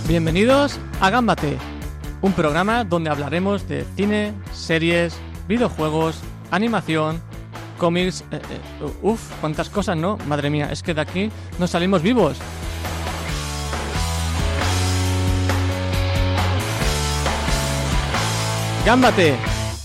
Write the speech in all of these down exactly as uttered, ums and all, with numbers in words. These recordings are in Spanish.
Bienvenidos a Gámbate, un programa donde hablaremos de cine, series, videojuegos, animación, cómics... Eh, eh, uf, cuántas cosas, ¿no? Madre mía, es que de aquí no salimos vivos. ¡Gámbate!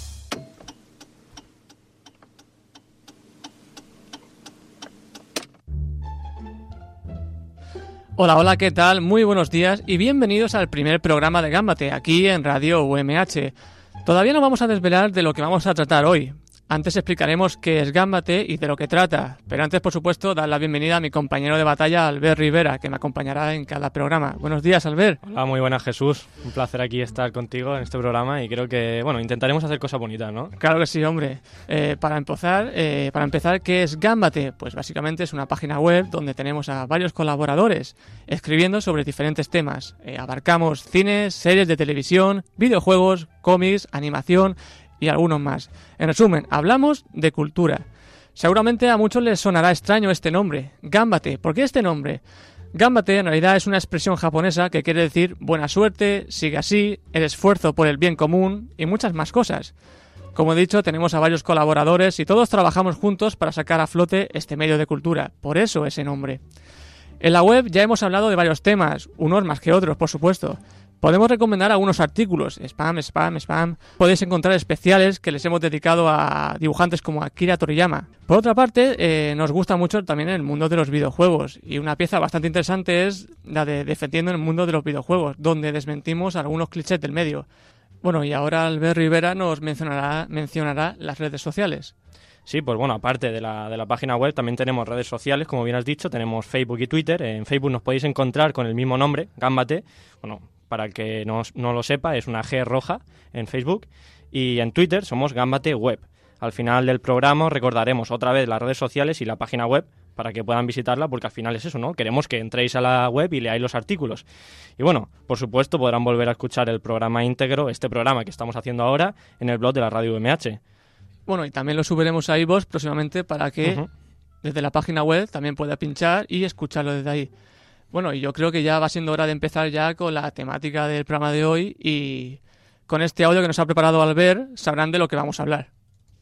Hola, hola, ¿qué tal? Muy buenos días y bienvenidos al primer programa de Gámbate, aquí en Radio U M H. Todavía no vamos a desvelar de lo que vamos a tratar hoy. Antes explicaremos qué es Gámbate y de lo que trata. Pero antes, por supuesto, dar la bienvenida a mi compañero de batalla, Albert Rivera, que me acompañará en cada programa. Buenos días, Albert. Hola, muy buenas, Jesús. Un placer aquí estar contigo en este programa y creo que, bueno, intentaremos hacer cosas bonitas, ¿no? Claro que sí, hombre. Eh, para empezar, eh, para empezar, ¿qué es Gámbate? Pues básicamente es una página web donde tenemos a varios colaboradores escribiendo sobre diferentes temas. Eh, abarcamos cines, series de televisión, videojuegos, cómics, animación y algunos más. En resumen, hablamos de cultura. Seguramente a muchos les sonará extraño este nombre, Gámbate. ¿Por qué este nombre? Gámbate en realidad es una expresión japonesa que quiere decir buena suerte, sigue así, el esfuerzo por el bien común y muchas más cosas. Como he dicho, tenemos a varios colaboradores y todos trabajamos juntos para sacar a flote este medio de cultura. Por eso ese nombre. En la web ya hemos hablado de varios temas, unos más que otros, por supuesto. Podemos recomendar algunos artículos, spam, spam, spam. Podéis encontrar especiales que les hemos dedicado a dibujantes como Akira Toriyama. Por otra parte, eh, nos gusta mucho también el mundo de los videojuegos. Y una pieza bastante interesante es la de Defendiendo el mundo de los videojuegos, donde desmentimos algunos clichés del medio. Bueno, y ahora Albert Rivera nos mencionará, mencionará las redes sociales. Sí, pues bueno, aparte de la, de la página web, también tenemos redes sociales, como bien has dicho, tenemos Facebook y Twitter. En Facebook nos podéis encontrar con el mismo nombre, Gámbate. Bueno, para el que no, no lo sepa, es una G roja en Facebook. Y en Twitter somos Gámbate Web. Al final del programa os recordaremos otra vez las redes sociales y la página web para que puedan visitarla, porque al final es eso, ¿no? Queremos que entréis a la web y leáis los artículos. Y bueno, por supuesto podrán volver a escuchar el programa íntegro, este programa que estamos haciendo ahora, en el blog de la Radio U M H. Bueno, y también lo subiremos a iVoox próximamente para que uh-huh. desde la página web también pueda pinchar y escucharlo desde ahí. Bueno, y yo creo que ya va siendo hora de empezar ya con la temática del programa de hoy y con este audio que nos ha preparado Albert sabrán de lo que vamos a hablar.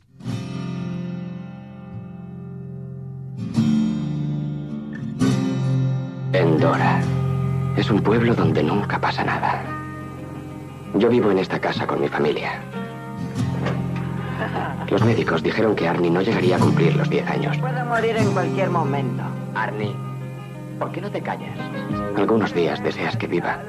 Endora es un pueblo donde nunca pasa nada. Yo vivo en esta casa con mi familia. Los médicos dijeron que Arnie no llegaría a cumplir los diez años. Puede morir en cualquier momento. Arnie, ¿por qué no te callas? Algunos días deseas que viva.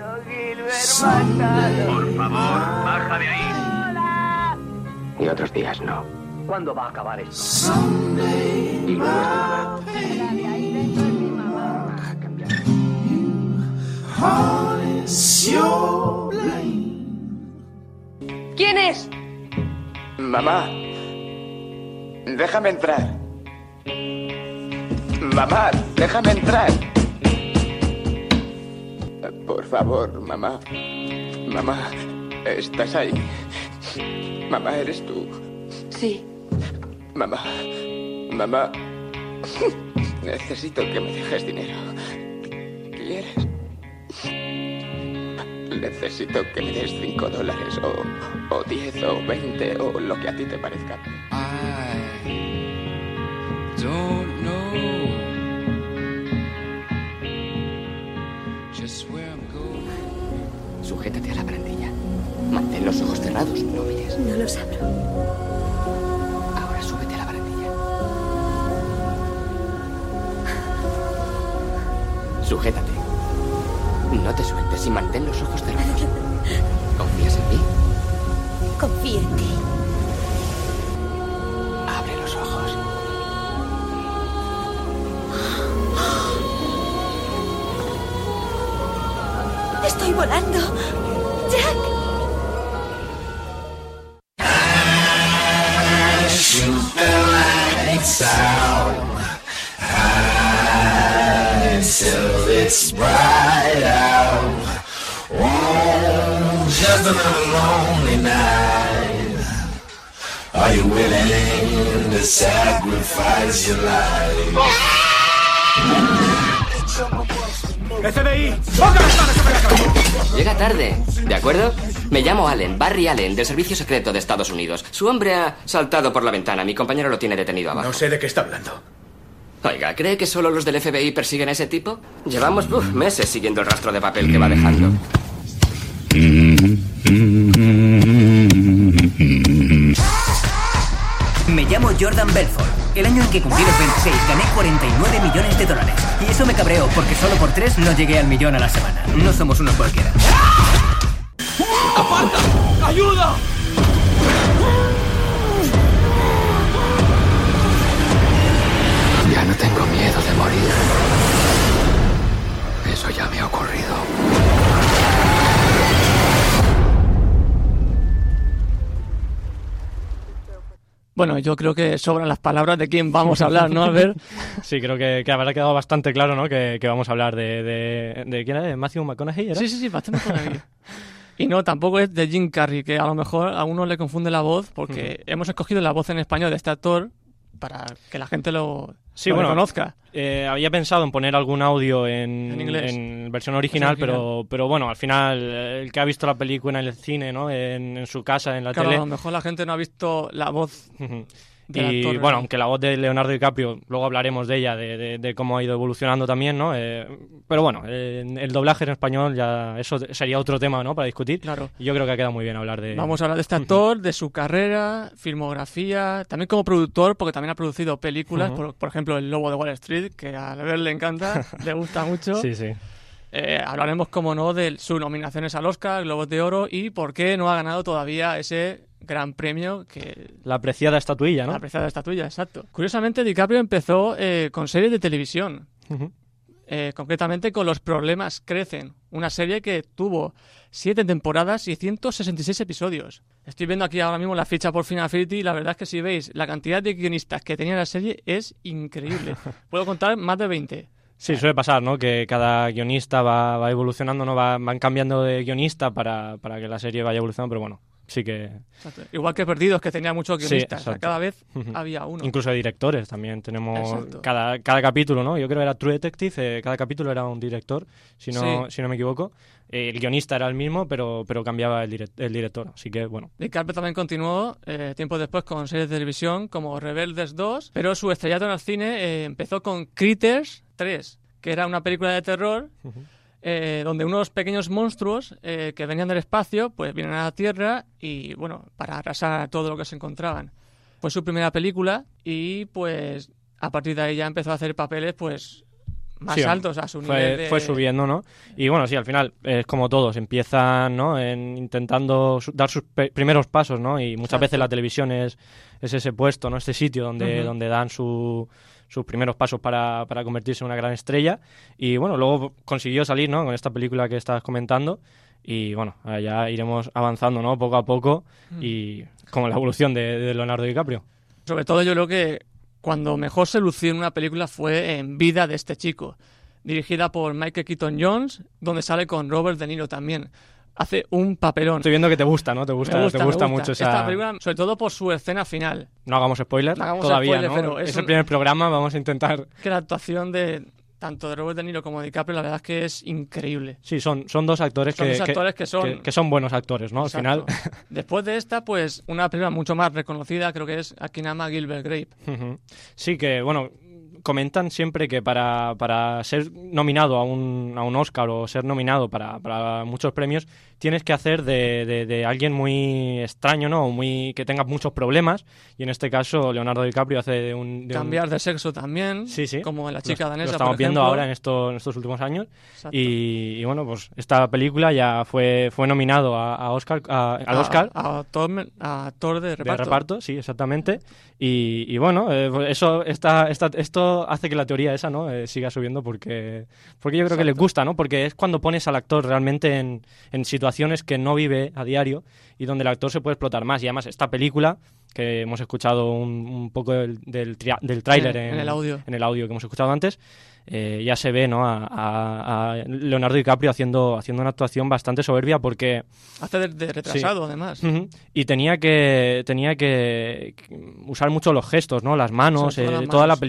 Por favor, baja de ahí. Y otros días no. ¿Cuándo va a acabar esto? Y luego es tu mamá. Ah, cambiar. ¿Quién es? Mamá, déjame entrar. Mamá, déjame entrar. Por favor, mamá. Mamá, ¿estás ahí? Mamá, ¿eres tú? Sí. Mamá, mamá, necesito que me dejes dinero. ¿Quieres? Necesito que me des cinco dólares o, o diez o veinte o lo que a ti te parezca. I don't know just where I'm going. Sujétate a la barandilla. Mantén los ojos cerrados, no mires. No los abro. Ahora súbete a la barandilla. Sujétate. No te sueltes y mantén los ojos cerrados. ¿Confías en mí? Confío en ti. Abre los ojos. Estoy volando. Jack. I shoot the lights out until it's bright out. Oh, just another lonely night. Are you willing to sacrifice your life? ¡F B I! ¡Ponga las manos sobre la cabeza! Llega tarde, ¿de acuerdo? Me llamo Allen, Barry Allen, del Servicio Secreto de Estados Unidos. Su hombre ha saltado por la ventana. Mi compañero lo tiene detenido abajo. No sé de qué está hablando. Oiga, ¿cree que solo los del F B I persiguen a ese tipo? Llevamos uf, meses siguiendo el rastro de papel que va dejando. Me llamo Jordan Belfort. El año en que cumplí los veintiséis gané cuarenta y nueve millones de dólares. Y eso me cabreó porque solo por tres no llegué al millón a la semana. No somos unos cualquiera. ¡Aparta! ¡Ayuda! Ya no tengo miedo de morir. Eso ya me ha ocurrido. Bueno, yo creo que sobran las palabras de quién vamos a hablar, ¿no, Albert? Sí, creo que, que habrá quedado bastante claro, ¿no? Que, que vamos a hablar de, de, de... ¿Quién era? ¿De Matthew McConaughey? ¿Era? Sí, sí, sí, Matthew McConaughey. Y no, tampoco es de Jim Carrey, que a lo mejor a uno le confunde la voz, porque uh-huh. hemos escogido la voz en español de este actor para que la gente lo, sí, lo bueno, reconozca. Eh, había pensado en poner algún audio en, en inglés, en versión original, original. Pero, pero bueno, al final, el que ha visto la película en el cine, ¿no? En, en su casa, en la claro, tele... a lo mejor la gente no ha visto la voz... Uh-huh. Y actor, bueno, aunque la voz de Leonardo DiCaprio, luego hablaremos de ella, de, de, de cómo ha ido evolucionando también, ¿no? Eh, pero bueno, eh, el doblaje en español ya eso sería otro tema, ¿no? Para discutir. Claro. Y yo creo que ha quedado muy bien hablar de... Vamos a hablar de este actor, uh-huh. de su carrera, filmografía, también como productor, porque también ha producido películas, uh-huh. por, por ejemplo, El Lobo de Wall Street, que a Albert le encanta, le gusta mucho. Sí, sí. Eh, hablaremos, como no, de sus nominaciones al Oscar, Globos de Oro, y por qué no ha ganado todavía ese gran premio que... La apreciada estatuilla, ¿no? La apreciada estatuilla, exacto. Curiosamente, DiCaprio empezó eh, con series de televisión. Uh-huh. Eh, concretamente con Los Problemas Crecen, una serie que tuvo siete temporadas y ciento sesenta y seis episodios. Estoy viendo aquí ahora mismo la ficha por Final Affinity y la verdad es que si veis la cantidad de guionistas que tenía la serie es increíble. Puedo contar más de veinte. Sí, suele pasar, ¿no? Que cada guionista va, va evolucionando, ¿no? Va, van cambiando de guionista para, para que la serie vaya evolucionando, pero bueno, sí que... Exacto. Igual que Perdidos, que tenía muchos guionistas. Sí, o sea, cada vez uh-huh. había uno. Incluso de directores también. Tenemos cada, cada capítulo, ¿no? Yo creo que era True Detective, eh, cada capítulo era un director, si no, sí. si no me equivoco. Eh, el guionista era el mismo, pero, pero cambiaba el, direct, el director, así que bueno. DiCaprio también continuó eh, tiempo después con series de televisión como Rebeldes dos, pero su estrellato en el cine eh, empezó con Critters tres, que era una película de terror uh-huh. eh, donde unos pequeños monstruos eh, que venían del espacio pues vienen a la Tierra y, bueno, para arrasar todo lo que se encontraban. Fue su primera película y, pues, a partir de ahí ya empezó a hacer papeles, pues, más sí, altos a su fue, nivel de... Fue subiendo, ¿no? Y, bueno, sí, al final es como todos, empiezan, ¿no? En intentando su- dar sus pe- primeros pasos, ¿no? Y muchas Exacto. veces la televisión es, es ese puesto, ¿no? Este sitio donde, uh-huh. donde dan su... sus primeros pasos para, para convertirse en una gran estrella y bueno, luego consiguió salir, ¿no? Con esta película que estabas comentando y bueno, ya iremos avanzando, ¿no? Poco a poco mm. y como la evolución de, de Leonardo DiCaprio. Sobre todo yo creo que cuando mejor se lució en una película fue en Vida de este chico, dirigida por Michael Keaton Jones, donde sale con Robert De Niro también. Hace un papelón. Estoy viendo que te gusta, ¿no? Te gusta, gusta te gusta, gusta. mucho esa... Esta película, sobre todo por su escena final. No hagamos spoiler, no hagamos todavía, spoiler, ¿no? Pero es, es un... el primer programa, vamos a intentar... Que la actuación de tanto de Robert De Niro como de DiCaprio, la verdad es que es increíble. Sí, son, son dos actores, son que, dos actores que, que, son... Que, que son buenos actores, ¿no? Exacto. Al final... Después de esta, pues, una película mucho más reconocida, creo que es Aquí nada más Gilbert Grape. Uh-huh. Sí, que, bueno... Comentan siempre que para, para ser nominado a un, a un Oscar o ser nominado para, para muchos premios tienes que hacer de, de, de alguien muy extraño, ¿no? Muy, que tenga muchos problemas y en este caso Leonardo DiCaprio hace de un... De Cambiar un... de sexo también, sí, sí. como la chica lo, danesa, lo estamos por viendo ejemplo. ahora en, esto, en estos últimos años y, y bueno, pues esta película ya fue, fue nominado a, a Oscar, a, al a, Oscar. A actor, a actor de reparto. De reparto, sí, exactamente. Y, y bueno, eh, eso esta, esta, esto hace que la teoría esa, ¿no? Eh, siga subiendo porque, porque yo creo Exacto. que les gusta, ¿no? Porque es cuando pones al actor realmente en, en situaciones que no vive a diario y donde el actor se puede explotar más. Y además esta película, que hemos escuchado un, un poco del, del, tria, del tráiler en, en, en, el audio. en el audio que hemos escuchado antes, eh, ya se ve, ¿no? A, a, a Leonardo DiCaprio haciendo, haciendo una actuación bastante soberbia porque... Hace de, de retrasado, sí. además. Uh-huh. Y tenía que tenía que usar mucho los gestos, ¿no? Las manos, eh, las manos. Toda la película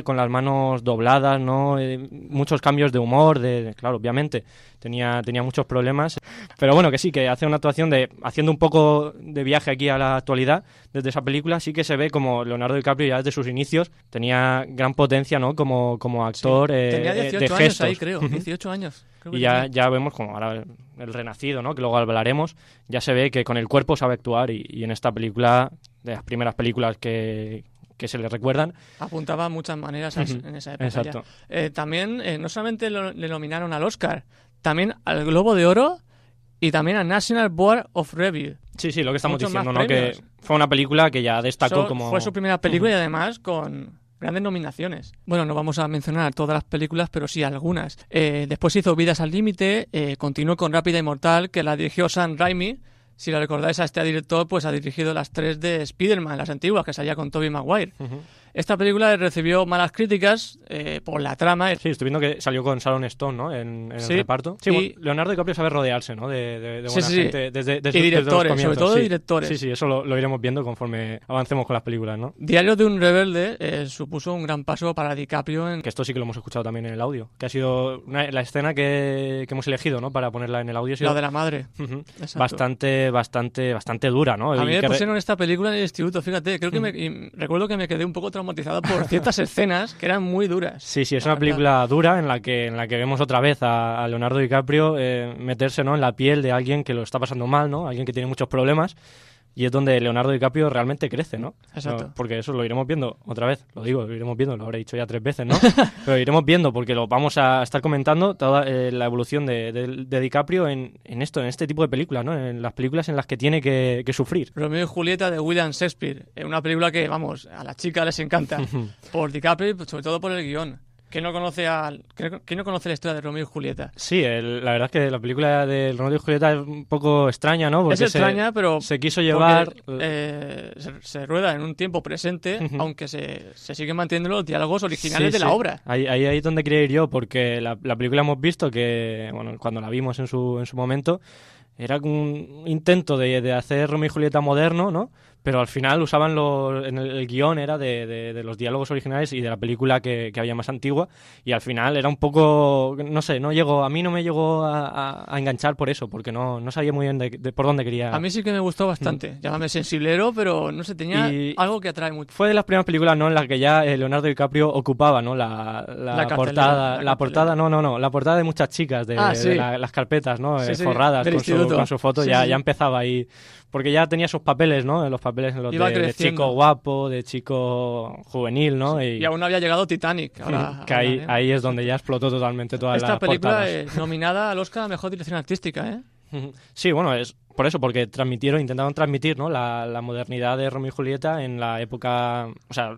con las manos dobladas, ¿no? Eh, muchos cambios de humor, de, claro, obviamente, tenía, tenía muchos problemas. Pero bueno, que sí, que hace una actuación de, haciendo un poco de viaje aquí a la actualidad, desde esa película, sí que se ve como Leonardo DiCaprio ya desde sus inicios tenía gran potencia, ¿no? Como, como actor, sí. eh, tenía dieciocho de años gestos. ahí, creo, dieciocho años. Y ya, ya vemos como ahora el, el renacido, ¿no? Que luego hablaremos, ya se ve que con el cuerpo sabe actuar y, y en esta película, de las primeras películas que, que se le recuerdan, apuntaba muchas maneras uh-huh. en esa época. Exacto. Eh, también, eh, no solamente lo, le nominaron al Oscar, también al Globo de Oro y también al National Board of Review. Sí, sí, lo que estamos Muchos diciendo, ¿no? premios. Que fue una película que ya destacó So, como... Fue su primera película uh-huh. y además con grandes nominaciones. Bueno, no vamos a mencionar todas las películas, pero sí algunas. Eh, después hizo Vidas al Límite, eh, continuó con Rápida y Mortal, que la dirigió Sam Raimi. Si la recordáis a este director, pues ha dirigido las tres de Spider-Man, las antiguas, que salía con Tobey Maguire. Uh-huh. Esta película recibió malas críticas eh, por la trama. Sí, estoy viendo que salió con Sharon Stone, ¿no? En, en sí, el reparto. Sí, y... bueno, Leonardo DiCaprio sabe rodearse, ¿no? De, de, de buena sí, sí, gente. Desde, desde, y directores, desde sobre todo sí. directores. Sí, sí, eso lo, lo iremos viendo conforme avancemos con las películas, ¿no? Diario de un rebelde eh, supuso un gran paso para DiCaprio. En... Que esto sí que lo hemos escuchado también en el audio. Que ha sido una, la escena que, que hemos elegido, ¿no? Para ponerla en el audio. Ha sido la de la madre. Uh-huh. Bastante, bastante, bastante dura, ¿no? A y mí me que pusieron re... esta película en el instituto, fíjate. Creo que me, y recuerdo que me quedé un poco traumatizado por ciertas escenas que eran muy duras. Sí, sí, es una película dura en la que en la que vemos otra vez a, a Leonardo DiCaprio eh, meterse, ¿no? En la piel de alguien que lo está pasando mal, ¿no? Alguien que tiene muchos problemas. Y es donde Leonardo DiCaprio realmente crece, ¿no? Exacto. No, porque eso lo iremos viendo otra vez, lo digo, lo iremos viendo, lo habré dicho ya tres veces, ¿no? Pero lo iremos viendo porque lo vamos a estar comentando toda eh, la evolución de, de, de DiCaprio en, en esto, en este tipo de películas, ¿no? En las películas en las que tiene que, que sufrir. Romeo y Julieta de William Shakespeare, una película que, vamos, a las chicas les encanta. Por DiCaprio y sobre todo por el guión. ¿Quién no conoce a, ¿quién no conoce la historia de Romeo y Julieta? Sí, el, la verdad es que la película de Romeo y Julieta es un poco extraña, ¿no? Porque es extraña, se, pero se quiso llevar... Porque, eh, se, se rueda en un tiempo presente, uh-huh. aunque se, se siguen manteniendo los diálogos originales sí, de sí. la obra. Ahí, ahí, ahí es donde quería ir yo, porque la, la película hemos visto que, bueno, cuando la vimos en su, en su momento, era un intento de, de hacer Romeo y Julieta moderno, ¿no? Pero al final usaban los, en el, el guión era de, de, de los diálogos originales y de la película que, que había más antigua, y al final era un poco, no sé, no llegó, a mí no me llegó a, a, a enganchar por eso, porque no, no sabía muy bien de, de por dónde quería. A mí sí que me gustó bastante, mm. llámame sensiblero, pero no sé, tenía y algo que atrae mucho. Fue de las primeras películas, ¿no?, en las que ya eh, Leonardo DiCaprio ocupaba, ¿no?, la, la, la portada, la, la portada, no, no, no, la portada de muchas chicas, de, ah, sí. de la, las carpetas, ¿no?, sí, eh, sí, forradas con su, con su foto, sí, ya, sí. ya empezaba ahí, porque ya tenía sus papeles, ¿no?, los papeles en los de, de chico guapo, de chico juvenil, ¿no? Sí, y, y aún no había llegado Titanic. Ahora, que ahí, ahora, ¿eh? ahí es donde ya explotó totalmente toda la Esta película es nominada al Oscar a Mejor Dirección Artística, ¿eh? Sí, bueno, es por eso, porque transmitieron, intentaron transmitir, ¿no?, la, la modernidad de Romeo y Julieta en la época, o sea,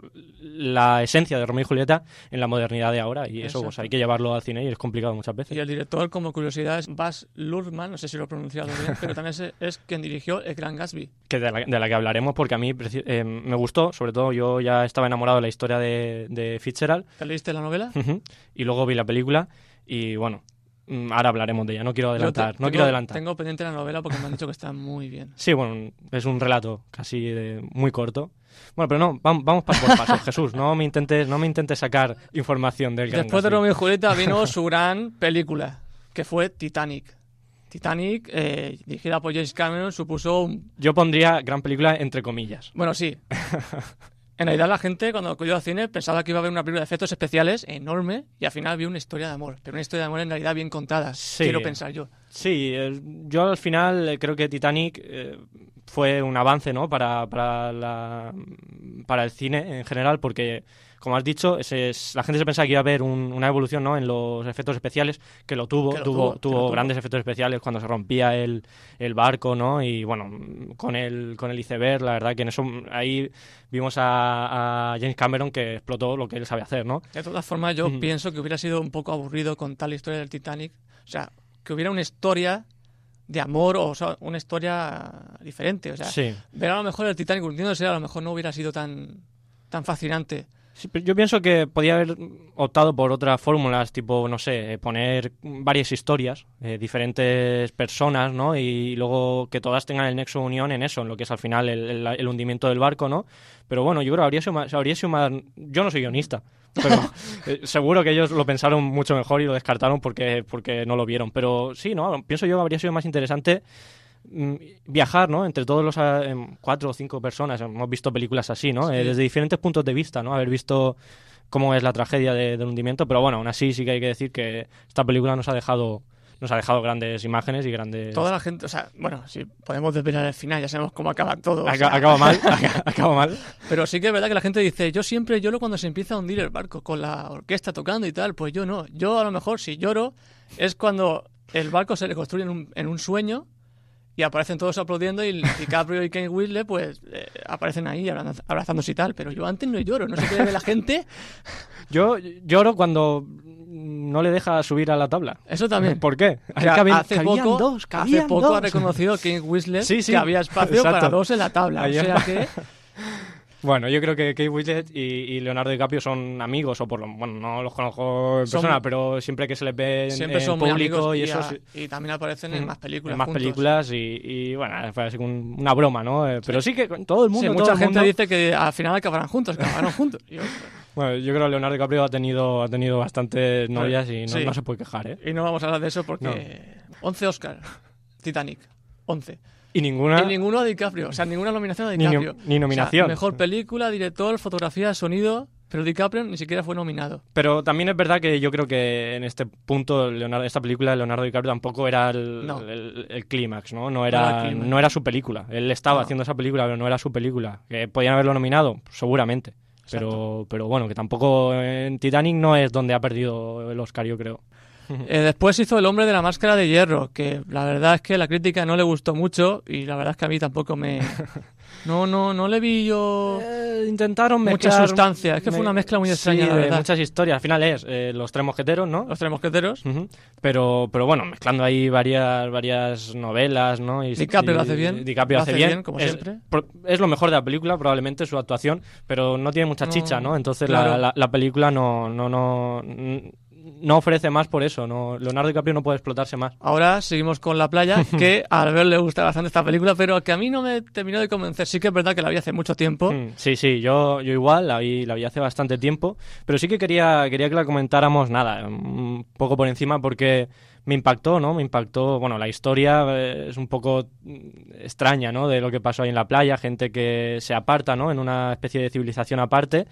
la esencia de Romeo y Julieta en la modernidad de ahora, y eso pues, hay que llevarlo al cine y es complicado muchas veces. Y el director, como curiosidad, es Baz Luhrmann, no sé si lo he pronunciado bien, pero también es, es quien dirigió El Gran Gatsby. Que de la, de la que hablaremos, porque a mí eh, me gustó, sobre todo yo ya estaba enamorado de la historia de, de Fitzgerald. ¿Te leíste la novela? Uh-huh. Y luego vi la película y bueno... Ahora hablaremos de ella, no quiero adelantar, te, no tengo, quiero adelantar. Tengo pendiente la novela porque me han dicho que está muy bien. Sí, bueno, es un relato casi de, muy corto. Bueno, pero no, vamos, vamos paso por paso, Jesús, no me intentes, no me intentes sacar información del Gran Después Gatsby. de Romeo y Julieta vino su gran película, que fue Titanic. Titanic, eh, dirigida por James Cameron, supuso un... Yo pondría gran película entre comillas. Bueno, sí. En realidad la gente cuando acudió al cine pensaba que iba a haber una película de efectos especiales enorme y al final vio una historia de amor, pero una historia de amor en realidad bien contada, sí. Quiero pensar yo. Sí, eh, yo al final eh, creo que Titanic eh, fue un avance, ¿no?, para, para, la, para el cine en general, porque como has dicho, ese es, la gente se pensaba que iba a haber un, una evolución, ¿no?, en los efectos especiales, que lo tuvo, que lo tuvo, tuvo, tuvo grandes efectos especiales cuando se rompía el, el barco, ¿no?, y bueno, con el, con el iceberg, la verdad que en eso ahí vimos a, a James Cameron que explotó lo que él sabe hacer, ¿no? De todas formas, yo Mm. pienso que hubiera sido un poco aburrido contar la historia del Titanic, o sea, que hubiera una historia de amor, o, o sea, una historia diferente, o sea, sí. ver a lo mejor el Titanic hundiéndose a lo mejor no hubiera sido tan, tan fascinante. Sí, pero yo pienso que podía haber optado por otras fórmulas, tipo, no sé, poner varias historias, eh, diferentes personas, ¿no? Y luego que todas tengan el nexo de unión en eso, en lo que es al final el, el, el hundimiento del barco, ¿no? Pero bueno, yo creo que habría sido más, habría sido más... Yo no soy guionista, Pero eh, seguro que ellos lo pensaron mucho mejor y lo descartaron porque, porque no lo vieron. Pero sí, ¿no? Pienso yo que habría sido más interesante mm, viajar, ¿no? Entre todos los eh, cuatro o cinco personas. Hemos visto películas así, ¿no? Sí. Eh, desde diferentes puntos de vista, ¿no? Haber visto cómo es la tragedia de, del hundimiento. Pero bueno, aún así sí que hay que decir que esta película nos ha dejado... Nos ha dejado grandes imágenes y grandes... Toda la gente, o sea, bueno, si podemos desvelar el final, ya sabemos cómo acaba todo. o Acaba, sea. acaba mal, acaba, acaba mal. Pero sí que es verdad que la gente dice, yo siempre lloro cuando se empieza a hundir el barco, con la orquesta tocando y tal. Pues yo no. Yo a lo mejor si lloro es cuando el barco se reconstruye en un, en un sueño y aparecen todos aplaudiendo y DiCaprio y Kate Winslet pues eh, aparecen ahí abrazándose y tal. Pero yo antes no lloro, no sé qué ve la gente. Yo lloro cuando no le deja subir a la tabla. Eso también. ¿Por qué? Que cabían, hace poco, dos, hace poco dos. ha reconocido Kate Winslet sí, sí, que había espacio exacto. para dos en la tabla. Ahí o sea que... Bueno, yo creo que Kate Winslet y, y Leonardo DiCaprio son amigos, o por lo bueno, no los conozco en son, persona, pero siempre que se les ve en, siempre en son público y, y eso... a, sí, y también aparecen en más películas En más juntos. películas y, y bueno, fue así un, una broma, ¿no? Eh, pero sí que todo el mundo... Sí, todo mucha el gente mundo, dice que al final acabarán juntos, que acabaron juntos. Yo, bueno, yo creo que Leonardo DiCaprio ha tenido, ha tenido bastantes novias y no, sí. no se puede quejar, ¿eh? Y no vamos a hablar de eso porque... No. once Oscar, Titanic, once. Y ninguna... Y ninguno a DiCaprio, o sea, ninguna nominación a DiCaprio. Ni, ni nominación. O sea, mejor película, director, fotografía, sonido, pero DiCaprio ni siquiera fue nominado. Pero también es verdad que yo creo que en este punto, Leonardo, esta película de Leonardo DiCaprio tampoco era el, no. el, el clímax, ¿no? No era, no, no era su película. Él estaba no. haciendo esa película, pero no era su película. ¿Que podían haberlo nominado? Seguramente. Pero, pero bueno, que tampoco en Titanic no es donde ha perdido el Oscar, yo creo. Eh, después hizo El hombre de la máscara de hierro, que la verdad es que la crítica no le gustó mucho y la verdad es que a mí tampoco me... No, no, no le vi yo... Eh, intentaron mucha mezclar... sustancia, es que me... fue una mezcla muy extraña, sí, la verdad. De muchas historias, al final es eh, Los Tres Mosqueteros, ¿no? Los Tres Mosqueteros. Uh-huh. Pero, pero bueno, mezclando ahí varias, varias novelas, ¿no? Y, DiCaprio y, lo hace bien. DiCaprio lo hace bien, bien como es, siempre. Es lo mejor de la película, probablemente, su actuación, pero no tiene mucha chicha, ¿no? Entonces claro. la, la, la película no... no, no no ofrece más por eso, no Leonardo DiCaprio no puede explotarse más. Ahora seguimos con La playa, que a Albert le gusta bastante esta película, pero que a mí no me terminó de convencer. Sí que es verdad que la vi hace mucho tiempo. Sí, sí, yo, yo igual, la vi, la vi hace bastante tiempo, pero sí que quería, quería que la comentáramos, nada, un poco por encima, porque me impactó, ¿no? Me impactó, bueno, la historia es un poco extraña, ¿no? De lo que pasó ahí en la playa, gente que se aparta, ¿no? En una especie de civilización aparte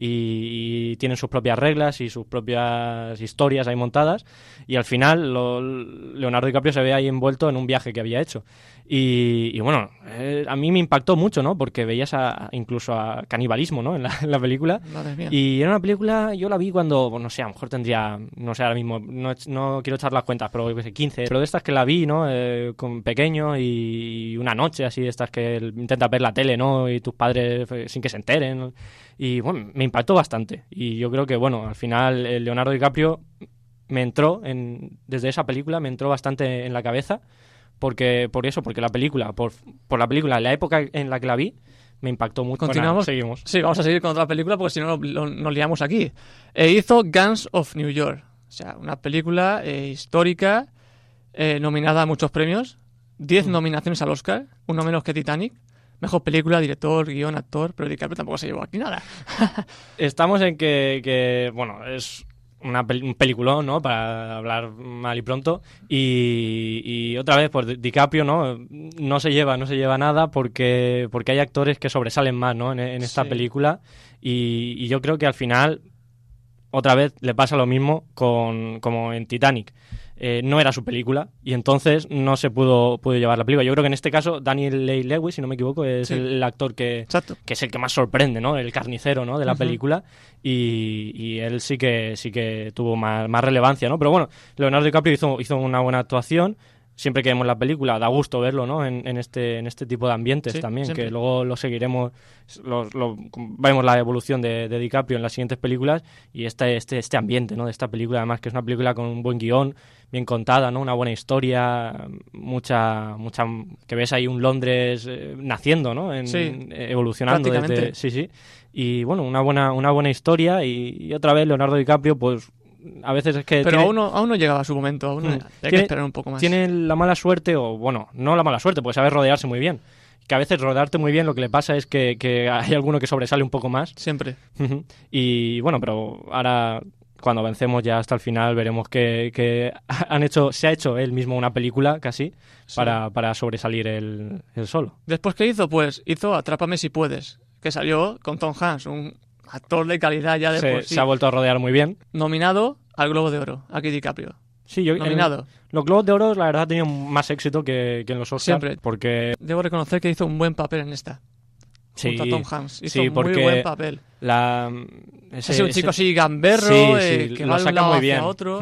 y, y tienen sus propias reglas y sus propias historias ahí montadas y al final lo, Leonardo DiCaprio se ve ahí envuelto en un viaje que había hecho. Y, y bueno, eh, a mí me impactó mucho, ¿no? Porque veías a, incluso a canibalismo, ¿no? En la, en la película. Madre mía. Y era una película, yo la vi cuando, pues, no sé, a lo mejor tendría, no sé, ahora mismo, no, no quiero echar las cuentas, pero yo qué sé, quince. Pero de estas que la vi, ¿no? Eh, con pequeño y una noche así, de estas que intentas ver la tele, ¿no? Y tus padres eh, sin que se enteren, ¿no? Y bueno, me impactó bastante. Y yo creo que, bueno, al final eh, Leonardo DiCaprio me entró, en, desde esa película, me entró bastante en la cabeza. Porque, por eso, porque la película, por, por la película, la época en la que la vi, me impactó mucho. ¿Continuamos? Bueno, seguimos. Sí, vamos a seguir con otra película porque si no nos liamos aquí. Eh, hizo Guns of New York, o sea, una película eh, histórica, eh, nominada a muchos premios, diez mm. nominaciones al Oscar, uno menos que Titanic. Mejor película, director, guión, actor, pero DiCaprio tampoco se llevó aquí nada. Estamos en que, que bueno, es... Una pel- un peliculón, ¿no? Para hablar mal y pronto. Y, y otra vez, pues DiCaprio, ¿no? No se lleva, no se lleva nada porque, porque hay actores que sobresalen más, ¿no? En, en esta sí. película. Y, y yo creo que al final, otra vez, le pasa lo mismo con, como en Titanic. Eh, no era su película y entonces no se pudo, pudo llevar la película. Yo creo que en este caso Daniel Day-Lewis, si no me equivoco, es sí. el, el actor que, que es el que más sorprende, ¿no? El carnicero, ¿no? De la uh-huh. película y, y él sí que sí que tuvo más, más relevancia, ¿no? Pero bueno, Leonardo DiCaprio hizo, hizo una buena actuación. Siempre que vemos la película da gusto verlo, ¿no? En, en este en este tipo de ambientes sí, también, siempre. Que luego lo seguiremos, lo, lo, vemos la evolución de, de DiCaprio en las siguientes películas y este este este ambiente, ¿no? De esta película, además que es una película con un buen guión, bien contada, ¿no? Una buena historia, mucha mucha que ves ahí un Londres eh, naciendo, ¿no? En, sí, eh, evolucionando desde, sí, sí. Y bueno, una buena una buena historia y, y otra vez Leonardo DiCaprio, pues a veces es que pero tiene... aún, no, aún no llegaba su momento, aún mm. hay tiene, que esperar un poco más. Tiene la mala suerte, o bueno, no la mala suerte, porque sabe rodearse muy bien, que a veces rodarte muy bien lo que le pasa es que, que hay alguno que sobresale un poco más. Siempre. Y bueno, pero ahora cuando avancemos ya hasta el final veremos que, que han hecho, se ha hecho él mismo una película casi sí. para, para sobresalir él, él solo. ¿Después qué hizo? Pues hizo Atrápame si puedes, que salió con Tom Hanks, un actor de calidad ya de se, por sí. Se ha vuelto a rodear muy bien. Nominado al Globo de Oro, aquí DiCaprio. Sí, yo, nominado. El, los Globos de Oro, la verdad, ha tenido más éxito que, que en los Oscars. Siempre. Porque... Debo reconocer que hizo un buen papel en esta. Sí, junto a Tom Hanks. Hizo sí, un muy buen papel. La, ese, es un chico ese, así gamberro, sí, eh, sí, que lo va de un lado muy hacia bien. otro.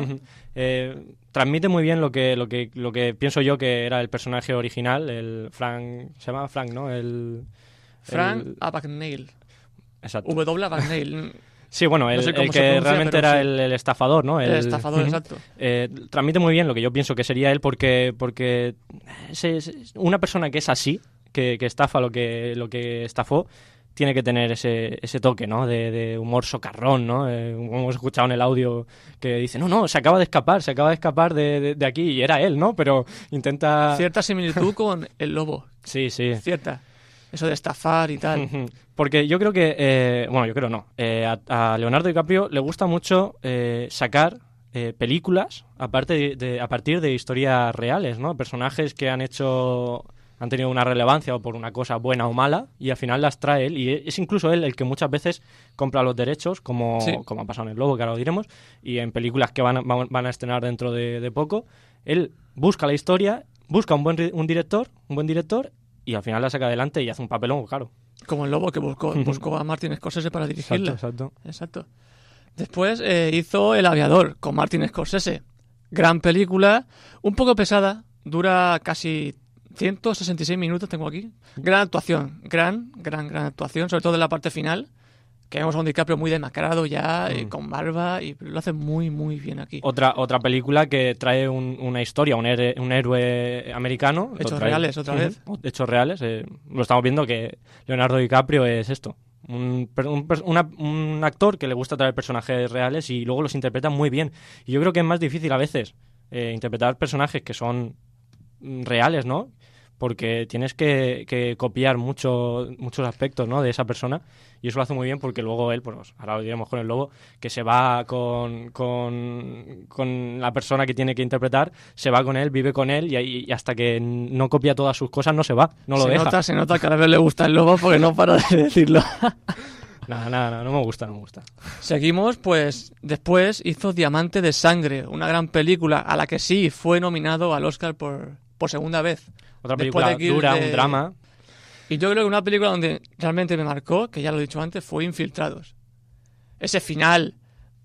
eh, transmite muy bien lo que, lo, que, lo que pienso yo que era el personaje original, el Frank... Se llama Frank, ¿no? El, Frank el... Abagnale. Exacto. W. Abagnale. Sí, bueno, el, no sé el que realmente era sí. el, el estafador, ¿no? El, el estafador, uh-huh. exacto. Eh, transmite muy bien lo que yo pienso que sería él porque, porque es, es una persona que es así, que, que estafa lo que, lo que estafó, tiene que tener ese, ese toque, ¿no? De, de humor socarrón, ¿no? Eh, como hemos escuchado en el audio que dice, no, no, se acaba de escapar, se acaba de escapar de, de, de aquí y era él, ¿no? Pero intenta... Cierta similitud con el lobo. Sí, sí. Cierta. Eso de estafar y tal. Porque yo creo que... Eh, bueno, yo creo no. Eh, a, a Leonardo DiCaprio le gusta mucho eh, sacar eh, películas aparte de, de, a partir de historias reales, ¿no? Personajes que han hecho... han tenido una relevancia o por una cosa buena o mala y al final las trae él. Y es incluso él el que muchas veces compra los derechos, como, sí. como ha pasado en El Lobo, que ahora lo diremos, y en películas que van a, van a estrenar dentro de, de poco. Él busca la historia, busca un buen un director, un buen director y al final la saca adelante y hace un papelón, claro. Como El Lobo, que buscó, buscó a Martin Scorsese para dirigirla. Exacto, exacto. exacto. Después eh, hizo El Aviador con Martin Scorsese. Gran película, un poco pesada, dura casi ciento sesenta y seis minutos tengo aquí. Gran actuación, gran, gran, gran actuación, sobre todo en la parte final, que vemos a un DiCaprio muy demacrado ya, mm. eh, con barba, y lo hace muy, muy bien aquí. Otra otra película que trae un, una historia, un, héroe, un héroe americano. Hechos trae, reales, otra vez. Hechos reales. Eh, lo estamos viendo que Leonardo DiCaprio es esto. Un, un, una, un actor que le gusta traer personajes reales y luego los interpreta muy bien. Y yo creo que es más difícil a veces eh, interpretar personajes que son reales, ¿no? Porque tienes que, que copiar mucho, muchos aspectos, ¿no? de esa persona y eso lo hace muy bien porque luego él, pues ahora lo diremos con el Lobo, que se va con, con, con la persona que tiene que interpretar, se va con él, vive con él y, y hasta que no copia todas sus cosas no se va, no lo se deja. Nota, se nota que a la vez le gusta el Lobo porque no para de decirlo. Nada, nada, nada, no me gusta, no me gusta. Seguimos, pues después hizo Diamante de Sangre, una gran película a la que sí fue nominado al Oscar por, por segunda vez. Otra película dura, de... un drama. Y yo creo que una película donde realmente me marcó, que ya lo he dicho antes, fue Infiltrados. Ese final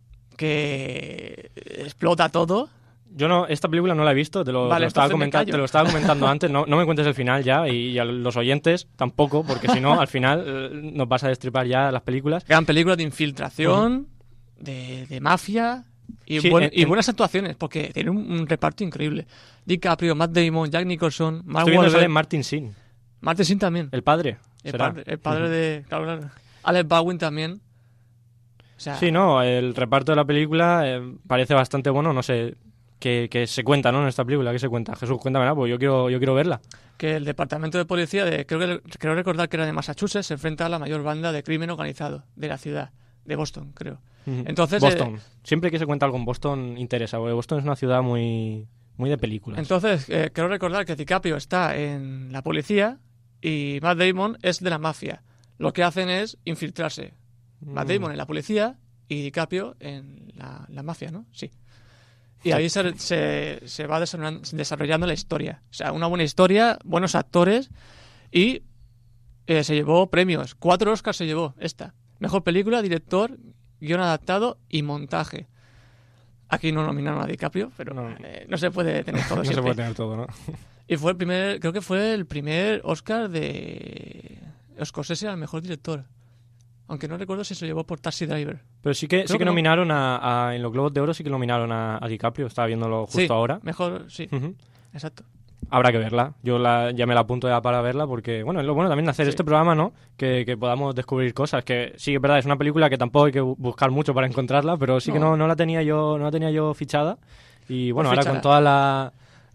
que explota todo. Yo no, esta película no la he visto, te lo, vale, te lo, estaba, comentando, te lo estaba comentando antes, no, no me cuentes el final ya y, y a los oyentes tampoco, porque si no, al final eh, nos vas a destripar ya las películas. Gran película de infiltración, uh-huh. de, de mafia... Y, sí, buen, en, y buenas actuaciones, porque tiene un, un reparto increíble. DiCaprio, Matt Damon, Jack Nicholson, Mark Estoy viendo Martin Sheen. Martin Sheen también. El padre. El padre, el padre uh-huh. de... Claro, claro. Alec Baldwin también. O sea, sí, no, el reparto de la película eh, parece bastante bueno, no sé, que, que se cuenta, ¿no? En esta película, ¿qué se cuenta? Jesús, cuéntamela, pues yo quiero, yo quiero verla. Que el departamento de policía, de creo que creo recordar que era de Massachusetts, se enfrenta a la mayor banda de crimen organizado de la ciudad, de Boston, creo. Entonces, Boston. Eh, Siempre que se cuenta algo en Boston interesa, porque Boston es una ciudad muy, muy de películas. Entonces, eh, quiero recordar que DiCaprio está en la policía y Matt Damon es de la mafia. Lo que hacen es infiltrarse. Mm. Matt Damon en la policía y DiCaprio en la, la mafia, ¿no? Sí. Y ahí se, se, se va desarrollando la historia. O sea, una buena historia, buenos actores y eh, se llevó premios. Cuatro Oscars se llevó esta. Mejor película, director, guión adaptado y montaje. Aquí no nominaron a DiCaprio, pero no, eh, no se puede tener todo. No siempre. se puede tener todo, ¿no? Y fue el primer, creo que fue el primer Oscar de Scorsese al mejor director. Aunque no recuerdo si se llevó por Taxi Driver. Pero sí que, sí que, que nominaron no. a, a, en los Globos de Oro sí que nominaron a, a DiCaprio, estaba viéndolo justo sí, ahora. Mejor, sí, uh-huh. Exacto. Habrá que verla. Yo la, ya me la apunto ya para verla porque, bueno, es lo bueno también de hacer sí. este programa, ¿no? Que, que podamos descubrir cosas. Que sí, es verdad, es una película que tampoco hay que buscar mucho para encontrarla, pero sí no. que no, no la tenía yo no la tenía yo fichada. Y bueno, pues ahora con toda la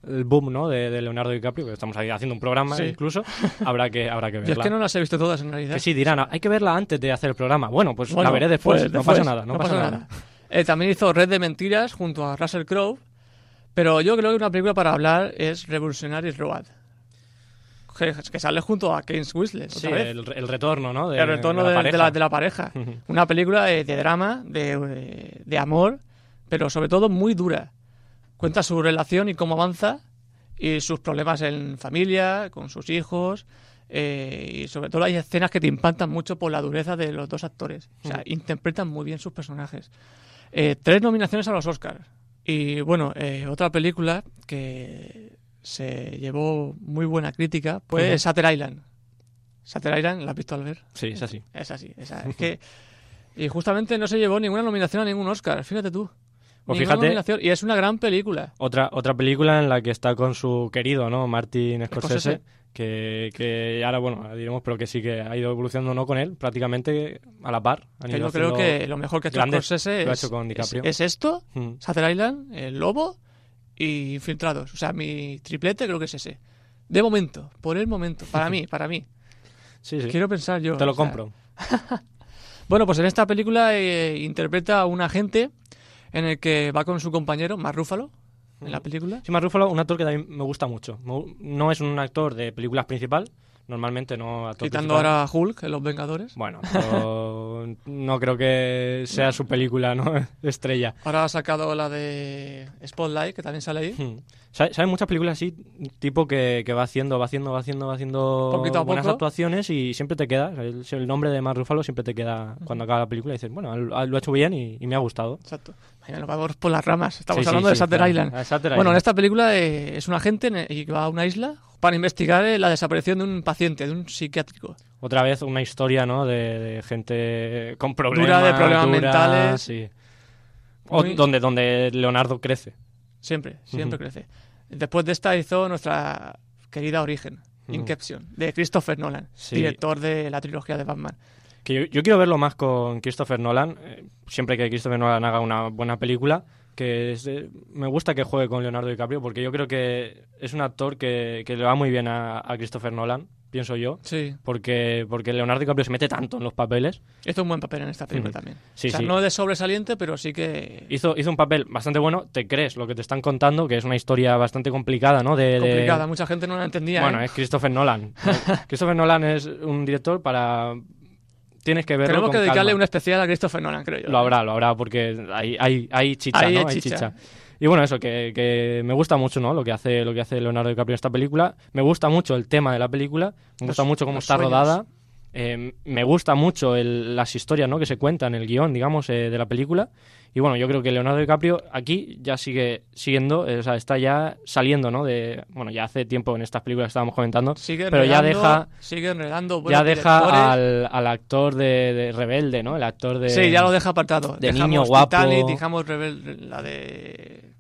el boom, ¿no? de, de Leonardo DiCaprio, que estamos ahí haciendo un programa Sí. incluso, habrá que, habrá que verla. Yo es que no las he visto todas en realidad. Que sí, dirán, hay que verla antes de hacer el programa. Bueno, pues Bueno, la veré después, pues no después, pasa nada, no, pasa nada. Eh, también hizo Red de Mentiras junto a Russell Crowe, pero yo creo que una película para hablar es Revolutionary Road, que, que sale junto a Kate Winslet. Sí, otra vez. el, el retorno, ¿no? De, el retorno de de, la de pareja. la, de la pareja. Una película de, de drama, de, de amor, pero sobre todo muy dura. Cuenta su relación y cómo avanza y sus problemas en familia, con sus hijos, eh, y sobre todo hay escenas que te impactan mucho por la dureza de los dos actores. O sea, interpretan muy bien sus personajes. Eh, tres nominaciones a los Oscars. Y bueno, eh, otra película que se llevó muy buena crítica fue Uh-huh. Shutter Island. Shutter Island, ¿la has visto al ver? Sí, es así. Es así. Esa, es que, y justamente no se llevó ninguna nominación a ningún Oscar, fíjate tú. O Ninguna fíjate- nominación, y es una gran película. Otra, otra película en la que está con su querido, ¿no? Martin Scorsese, Scorsese. que, que ahora, bueno, diremos, pero que sí que ha ido evolucionando, ¿no? Con él, prácticamente a la par. Han Que ido yo creo haciendo que lo mejor que ha hecho grandes- Scorsese lo ha es, hecho con es, DiCaprio. es esto, Mm. Shutter Island, El Lobo y Infiltrados. O sea, mi triplete creo que es ese. De momento, por el momento, para mí, para mí. Sí, sí. Quiero pensar yo. Te lo o sea. compro. Bueno, pues en esta película eh, interpreta a un agente en el que va con su compañero, Mark Ruffalo, en la película. Sí, Mark Ruffalo, un actor que también me gusta mucho. Me- No es un actor de películas principal, normalmente no actor Quitando principal. ahora a Hulk en Los Vengadores. Bueno, pero no creo que sea su película, ¿no? Estrella. Ahora ha sacado la de Spotlight, que también sale ahí. Hmm. ¿Sabes sabes muchas películas así, tipo que, que va haciendo, va haciendo, va haciendo, va haciendo Poquito a buenas poco. actuaciones y siempre te queda, el, el nombre de Mark Ruffalo siempre te queda cuando acaba la película y dices, bueno, lo ha lo ha hecho bien y, y me ha gustado. Exacto. Venga, nos vamos por las ramas. Estamos Sí, sí, hablando sí, de Shutter claro. Island. Ah, Shutter Bueno, Island. en esta película eh, es un agente en el- y va a una isla para investigar eh, la desaparición de un paciente, de un psiquiátrico. Otra vez una historia, ¿no? De, de gente con problemas. Dura, de problemas dura, mentales. Sí. O Muy- donde, donde Leonardo crece. Siempre, siempre Ujú. crece. Después de esta hizo nuestra querida Origen, Ujú. Inception, de Christopher Nolan, Sí. director de la trilogía de Batman. Que yo, yo quiero verlo más con Christopher Nolan, eh, siempre que Christopher Nolan haga una buena película, que es, eh, me gusta que juegue con Leonardo DiCaprio, porque yo creo que es un actor que, que le va muy bien a, a Christopher Nolan, pienso yo, Sí. porque, porque Leonardo DiCaprio se mete tanto en los papeles. Hizo un buen papel en esta película Ujú. también. Sí, o sea, sí. no de sobresaliente, pero sí que Hizo, hizo un papel bastante bueno, te crees lo que te están contando, que es una historia bastante complicada, ¿no? De, de- complicada. Mucha gente no la entendía. Bueno, ¿eh? es Christopher Nolan. Christopher Nolan es un director para... Tienes que verlo Tenemos con que dedicarle calma. un especial a Christopher Nolan, creo yo. Lo habrá, lo habrá, porque hay, hay, hay chicha, Ahí ¿no? hay Hay chicha. chicha. Y bueno, eso, que, que me gusta mucho, ¿no? Lo que hace, lo que hace Leonardo DiCaprio en esta película. Me gusta mucho el tema de la película. Me gusta Los- mucho cómo los está sueños. rodada. Eh, me gusta mucho el- las historias, ¿no? Que se cuentan, el guión, digamos, eh, de la película. Y bueno, yo creo que Leonardo DiCaprio aquí ya sigue siguiendo, eh, o sea, está ya saliendo, ¿no? De, bueno, ya hace tiempo en estas películas que estábamos comentando, Sigue pero ya enredando- deja, sigue enredando ya buenos deja directores. al, al actor de, de Rebelde, ¿no? El actor de... Sí, ya lo deja apartado. de Dejamos niño guapo. Titanic, dejamos Rebel- la de...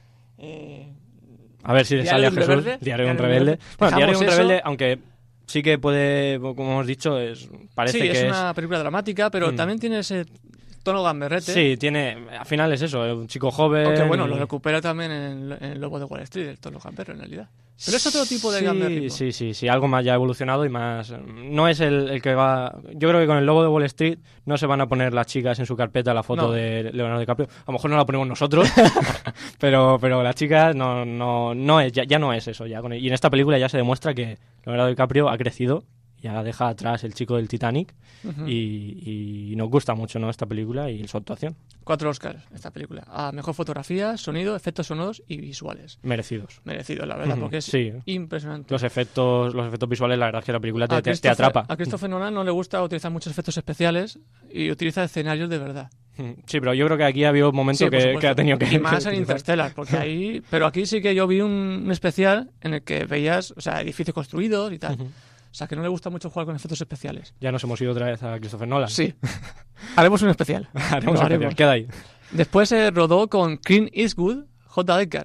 eh, A ver si le Diario sale a de un Jesús. rebelde. Diario de un Diario de un rebelde. rebelde. Bueno, Diario de un Dejamos eso. rebelde, aunque sí que puede, como hemos dicho, es, parece sí, que es es... una película dramática, pero Mm. también tiene ese tono gamberrete. Sí, tiene... Al final es eso, un chico joven... Aunque bueno, y- lo recupera también en, en El Lobo de Wall Street, el tono gamberro en realidad. Pero es otro tipo de sí, gamberrismo. Sí, sí, sí, algo más ya evolucionado y más... No es el, el que va... Yo creo que con el Lobo de Wall Street no se van a poner las chicas en su carpeta la foto No. de Leonardo DiCaprio. A lo mejor no la ponemos nosotros, pero, pero las chicas no, no, no es, ya, ya no es eso. Ya con el- y en esta película ya se demuestra que Leonardo DiCaprio ha crecido, ya deja atrás el chico del Titanic Ujú. y, y nos gusta mucho, ¿no? Esta película y su actuación. Cuatro Oscars esta película. A mejor fotografía, sonido, efectos sonoros y visuales. Merecidos. Merecido, la verdad, Ujú, porque es sí. impresionante. Los efectos, los efectos visuales, la verdad es que la película te, A te- te Christopher- atrapa. A Christopher Nolan no le gusta utilizar muchos efectos especiales y utiliza escenarios de verdad. Sí, pero yo creo que aquí había un momento Sí, por que, supuesto. que ha tenido que... Y más que en utilizar. Interstellar, porque ahí... Pero aquí sí que yo vi un, un especial en el que veías, o sea, edificios construidos y tal. Ujú. O sea, que no le gusta mucho jugar con efectos especiales. Ya nos hemos ido otra vez a Christopher Nolan. Sí. Haremos un especial. Haremos Lo un haremos. especial, queda ahí. Después se rodó con Clint Eastwood, J. Edgar.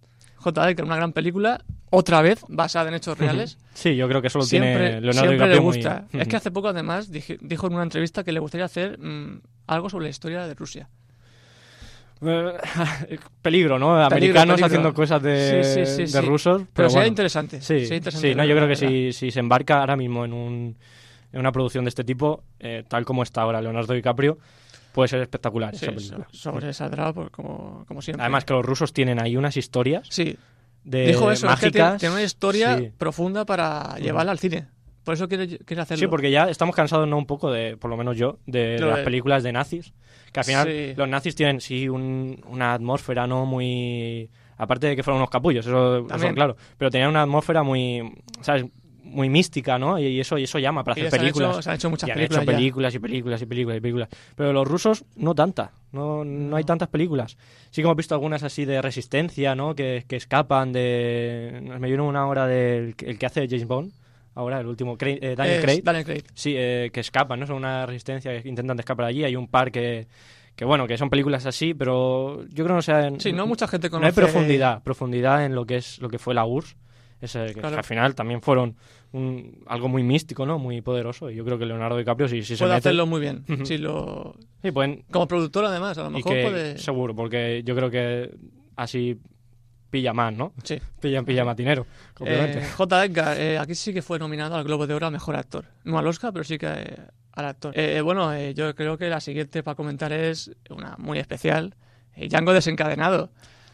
J. Edgar, una gran película, otra vez basada en hechos reales. Sí, yo creo que eso lo Siempre, tiene Leonardo siempre le DiCaprio muy- gusta. Ujú. Es que hace poco, además, dije- dijo en una entrevista que le gustaría hacer mm, algo sobre la historia de Rusia. peligro, ¿no? Americanos Peligro, peligro. haciendo cosas de, sí, sí, sí, de sí. rusos. Pero, Pero sería bueno. interesante. Sí, sería interesante sí, no, yo creo que verdad. si, si se embarca ahora mismo en, un, en una producción de este tipo, eh, tal como está ahora Leonardo DiCaprio, puede ser espectacular Sí, esa película. so- sobresaldrá por, como, como siempre. Además que los rusos tienen ahí unas historias Sí, de dijo eso, es que tiene, mágicas. tiene una historia Sí. profunda para llevarla al cine. Por eso quiere, quiere hacerlo. Sí, porque ya estamos cansados, ¿no? Un poco de, por lo menos yo, de, de Lo las de- películas de nazis. Que al final Sí. los nazis tienen, sí, un- una atmósfera, ¿no? Muy... Aparte de que fueron unos capullos, eso, eso También. claro. Pero tenían una atmósfera muy, ¿sabes? Muy mística, ¿no? Y, y eso, y eso llama para Y hacer ya se han películas. hecho- se han hecho muchas Y han películas hecho ya. películas y películas y películas y películas. Pero los rusos no tantas. No, no hay tantas películas. Sí que hemos visto algunas así de resistencia, ¿no? Que, que escapan de... Me vino una hora del el que hace James Bond. Ahora, el último, Craig- eh, Daniel Es Craig. Daniel Craig. Sí, eh, que escapan, ¿no? Son una resistencia que intentan escapar allí. Hay un par que, que, bueno, que son películas así, pero yo creo que no sea... Sí, no mucha gente No hay conoce... profundidad, profundidad en lo que es lo que fue la U R S S. Ese, que Claro. al final también fueron un- algo muy místico, ¿no? Muy poderoso. Y yo creo que Leonardo DiCaprio, si, si se Puede mete... hacerlo muy bien. Ujú. Sí, lo... Sí, pueden... Como productor, además, a lo Y mejor que, puede... seguro, porque yo creo que así pilla más, ¿no? Sí. Pilla, pilla más dinero, completamente. Eh, J. Edgar, eh, aquí sí que fue nominado al Globo de Oro a Mejor Actor. No al Oscar, pero sí que eh, al actor. Eh, bueno, eh, yo creo que la siguiente para comentar es una muy especial. Eh, Django desencadenado.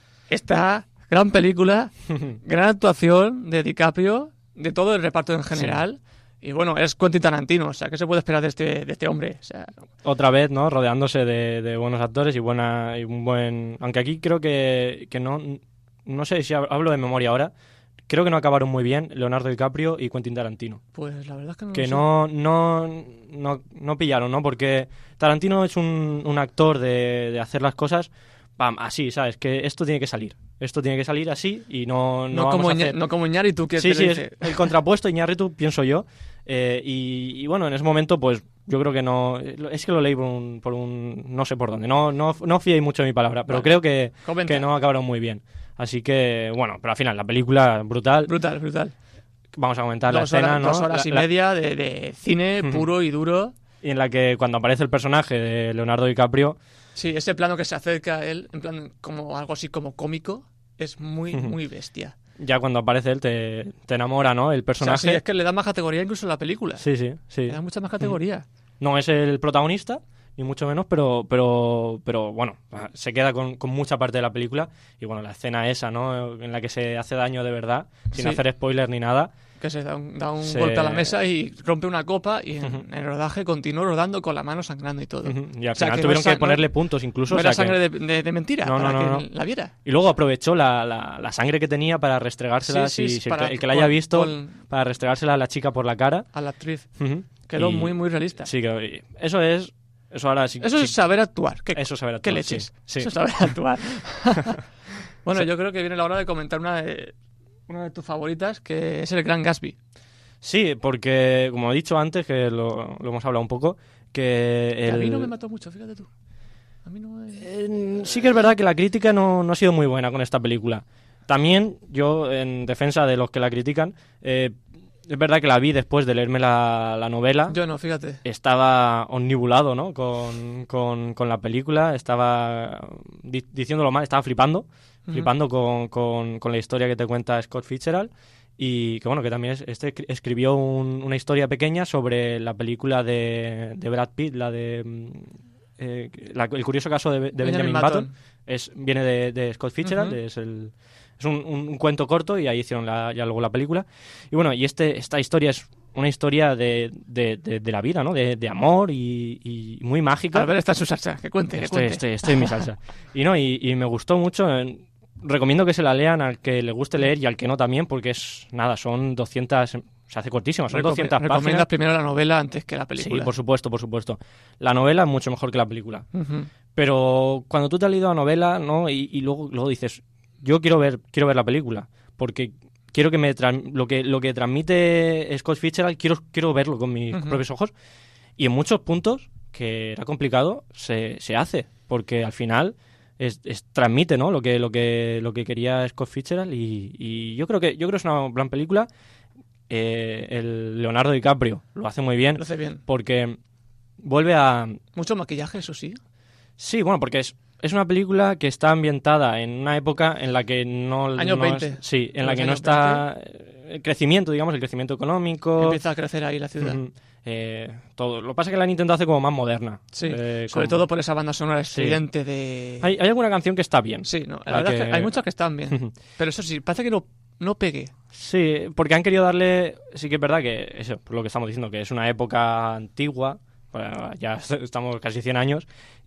Esta gran película, gran actuación de DiCaprio, de todo el reparto en general. Y bueno, es Quentin Tarantino, o sea, ¿qué se puede esperar de este, de este hombre? O sea, Otra vez, ¿no? Rodeándose de, de buenos actores y buena y un buen... Aunque aquí creo que, que no... No sé si hab- hablo de memoria ahora. Creo que no acabaron muy bien Leonardo DiCaprio y Quentin Tarantino. pues la verdad es que no Que lo sé. no, no, no, no pillaron, ¿no? Porque Tarantino es un, un actor de, de hacer las cosas pam, así, ¿sabes? Que esto tiene que salir. Esto tiene que salir así y no, no, No, vamos como, a Iña- hacer... no como Iñárritu, que Sí, te sí, dice... es el contrapuesto Iñárritu, pienso yo. Eh, y, y bueno, en ese momento, pues yo creo que no... Es que lo leí por un... Por un no sé por dónde. No, no, no fiéis mucho de mi palabra, pero Vale. creo que, Comenta. que no acabaron muy bien. Así que, bueno, pero al final, la película brutal. Brutal, brutal. Vamos a comentar la Dos escena, horas, ¿no? dos horas La- y la- media de, de cine Ujú. puro y duro. y en la que cuando aparece el personaje de Leonardo DiCaprio... Sí, ese plano que se acerca a él, en plan como algo así como cómico, es muy, Ujú. muy bestia. Ya cuando aparece él te, te enamora, ¿no? El O sea, personaje. sí, es que le da más categoría incluso a la película. Sí, sí, sí. Le da mucha más categoría. No es el protagonista, ni mucho menos, pero, pero, pero bueno, se queda con, con mucha parte de la película. Y bueno, la escena esa, ¿no? En la que se hace daño de verdad, sin Sí. hacer spoiler ni nada. Que se da un, da un Se- golpe a la mesa y rompe una copa y en, Ujú. en el rodaje continuó rodando con la mano sangrando y todo. Ujú. Y al O sea, final que tuvieron no sa- que ponerle no- puntos incluso. No o era sea que- sangre de, de- de mentira No, no, para no, que no. la viera. Y luego aprovechó la, la, la sangre que tenía para restregársela, Sí, sí, si- sí, si el, para- que, el que la haya con- visto, con- para restregársela a la chica por la cara. A la actriz. Ujú. Quedó Y- muy, muy realista. Sí, que eso es... Eso ahora sí... Eso sí- es saber actuar. ¿Qué, Eso es saber ¿Qué actuar, leches? sí, sí. Eso es saber actuar. Bueno, yo creo que viene la hora de comentar una de, una de tus favoritas, que es El Gran Gatsby. Sí, porque, como he dicho antes, que lo, lo hemos hablado un poco, que Que el... A mí no me mató mucho, fíjate tú. A mí no me... Eh, sí que es verdad que la crítica no, no ha sido muy buena con esta película. También, yo, en defensa de los que la critican, eh, es verdad que la vi después de leerme la, la novela. Yo no, fíjate. Estaba omnibulado, ¿no? Con, con, con la película, estaba di- diciéndolo mal, estaba flipando, Ujú. flipando con, con, con la historia que te cuenta Scott Fitzgerald. Y que bueno, que también es- este escri- escribió un- una historia pequeña sobre la película de, de Brad Pitt, la de mm, eh, la- el curioso caso de, de Benjamin, Benjamin Button. Button. Es, viene de, de Scott Fitzgerald, Ujú. es el es un, un- un cuento corto y ahí hicieron la, ya luego la película. Y bueno, y este esta historia es una historia de, de, de, de la vida, ¿no? De, de amor y, y muy mágica. A ver, está en su salsa. Que cuente, que Estoy, cuente. estoy, estoy en mi salsa. Y no, y, y me gustó mucho. eh, Recomiendo que se la lean al que le guste leer y al que no también, porque es nada, son doscientas, se hace cortísima, son Recome- doscientas Recomiendas páginas. primero la novela antes que la película. Sí, por supuesto, por supuesto. La novela es mucho mejor que la película. Ujú. Pero cuando tú te has leído la novela, ¿no? Y, y luego, luego dices, yo quiero ver, quiero ver la película, porque quiero que me tran- lo que lo que transmite Scott Fitzgerald, quiero quiero verlo con mis Ujú. propios ojos. Y en muchos puntos que era complicado se, se hace, porque al final es, es- transmite, ¿no? Lo que lo que lo que quería Scott Fitzgerald y, y yo creo que yo creo que es una gran película. Eh, el Leonardo DiCaprio lo hace muy bien Lo hace bien. porque vuelve a Mucho maquillaje, eso sí. sí, bueno, porque es es una película que está ambientada en una época en la que no... Años no veinte. Es, sí, en la Los que no años está... El crecimiento, digamos, el crecimiento económico... Empieza a crecer ahí la ciudad. Uh-huh. Eh, todo. Lo que pasa es que la han intentado hacer como más moderna. Sí, eh, sobre como... todo por esa banda sonora estridente sí. de... Hay, hay alguna canción que está bien. Sí, no, la, la verdad que... es que hay muchas que están bien. Pero eso sí, parece que no, no pegue. Sí, porque han querido darle... Sí que es verdad que, eso, por lo que estamos diciendo, que es una época antigua, bueno, ya estamos casi cien años,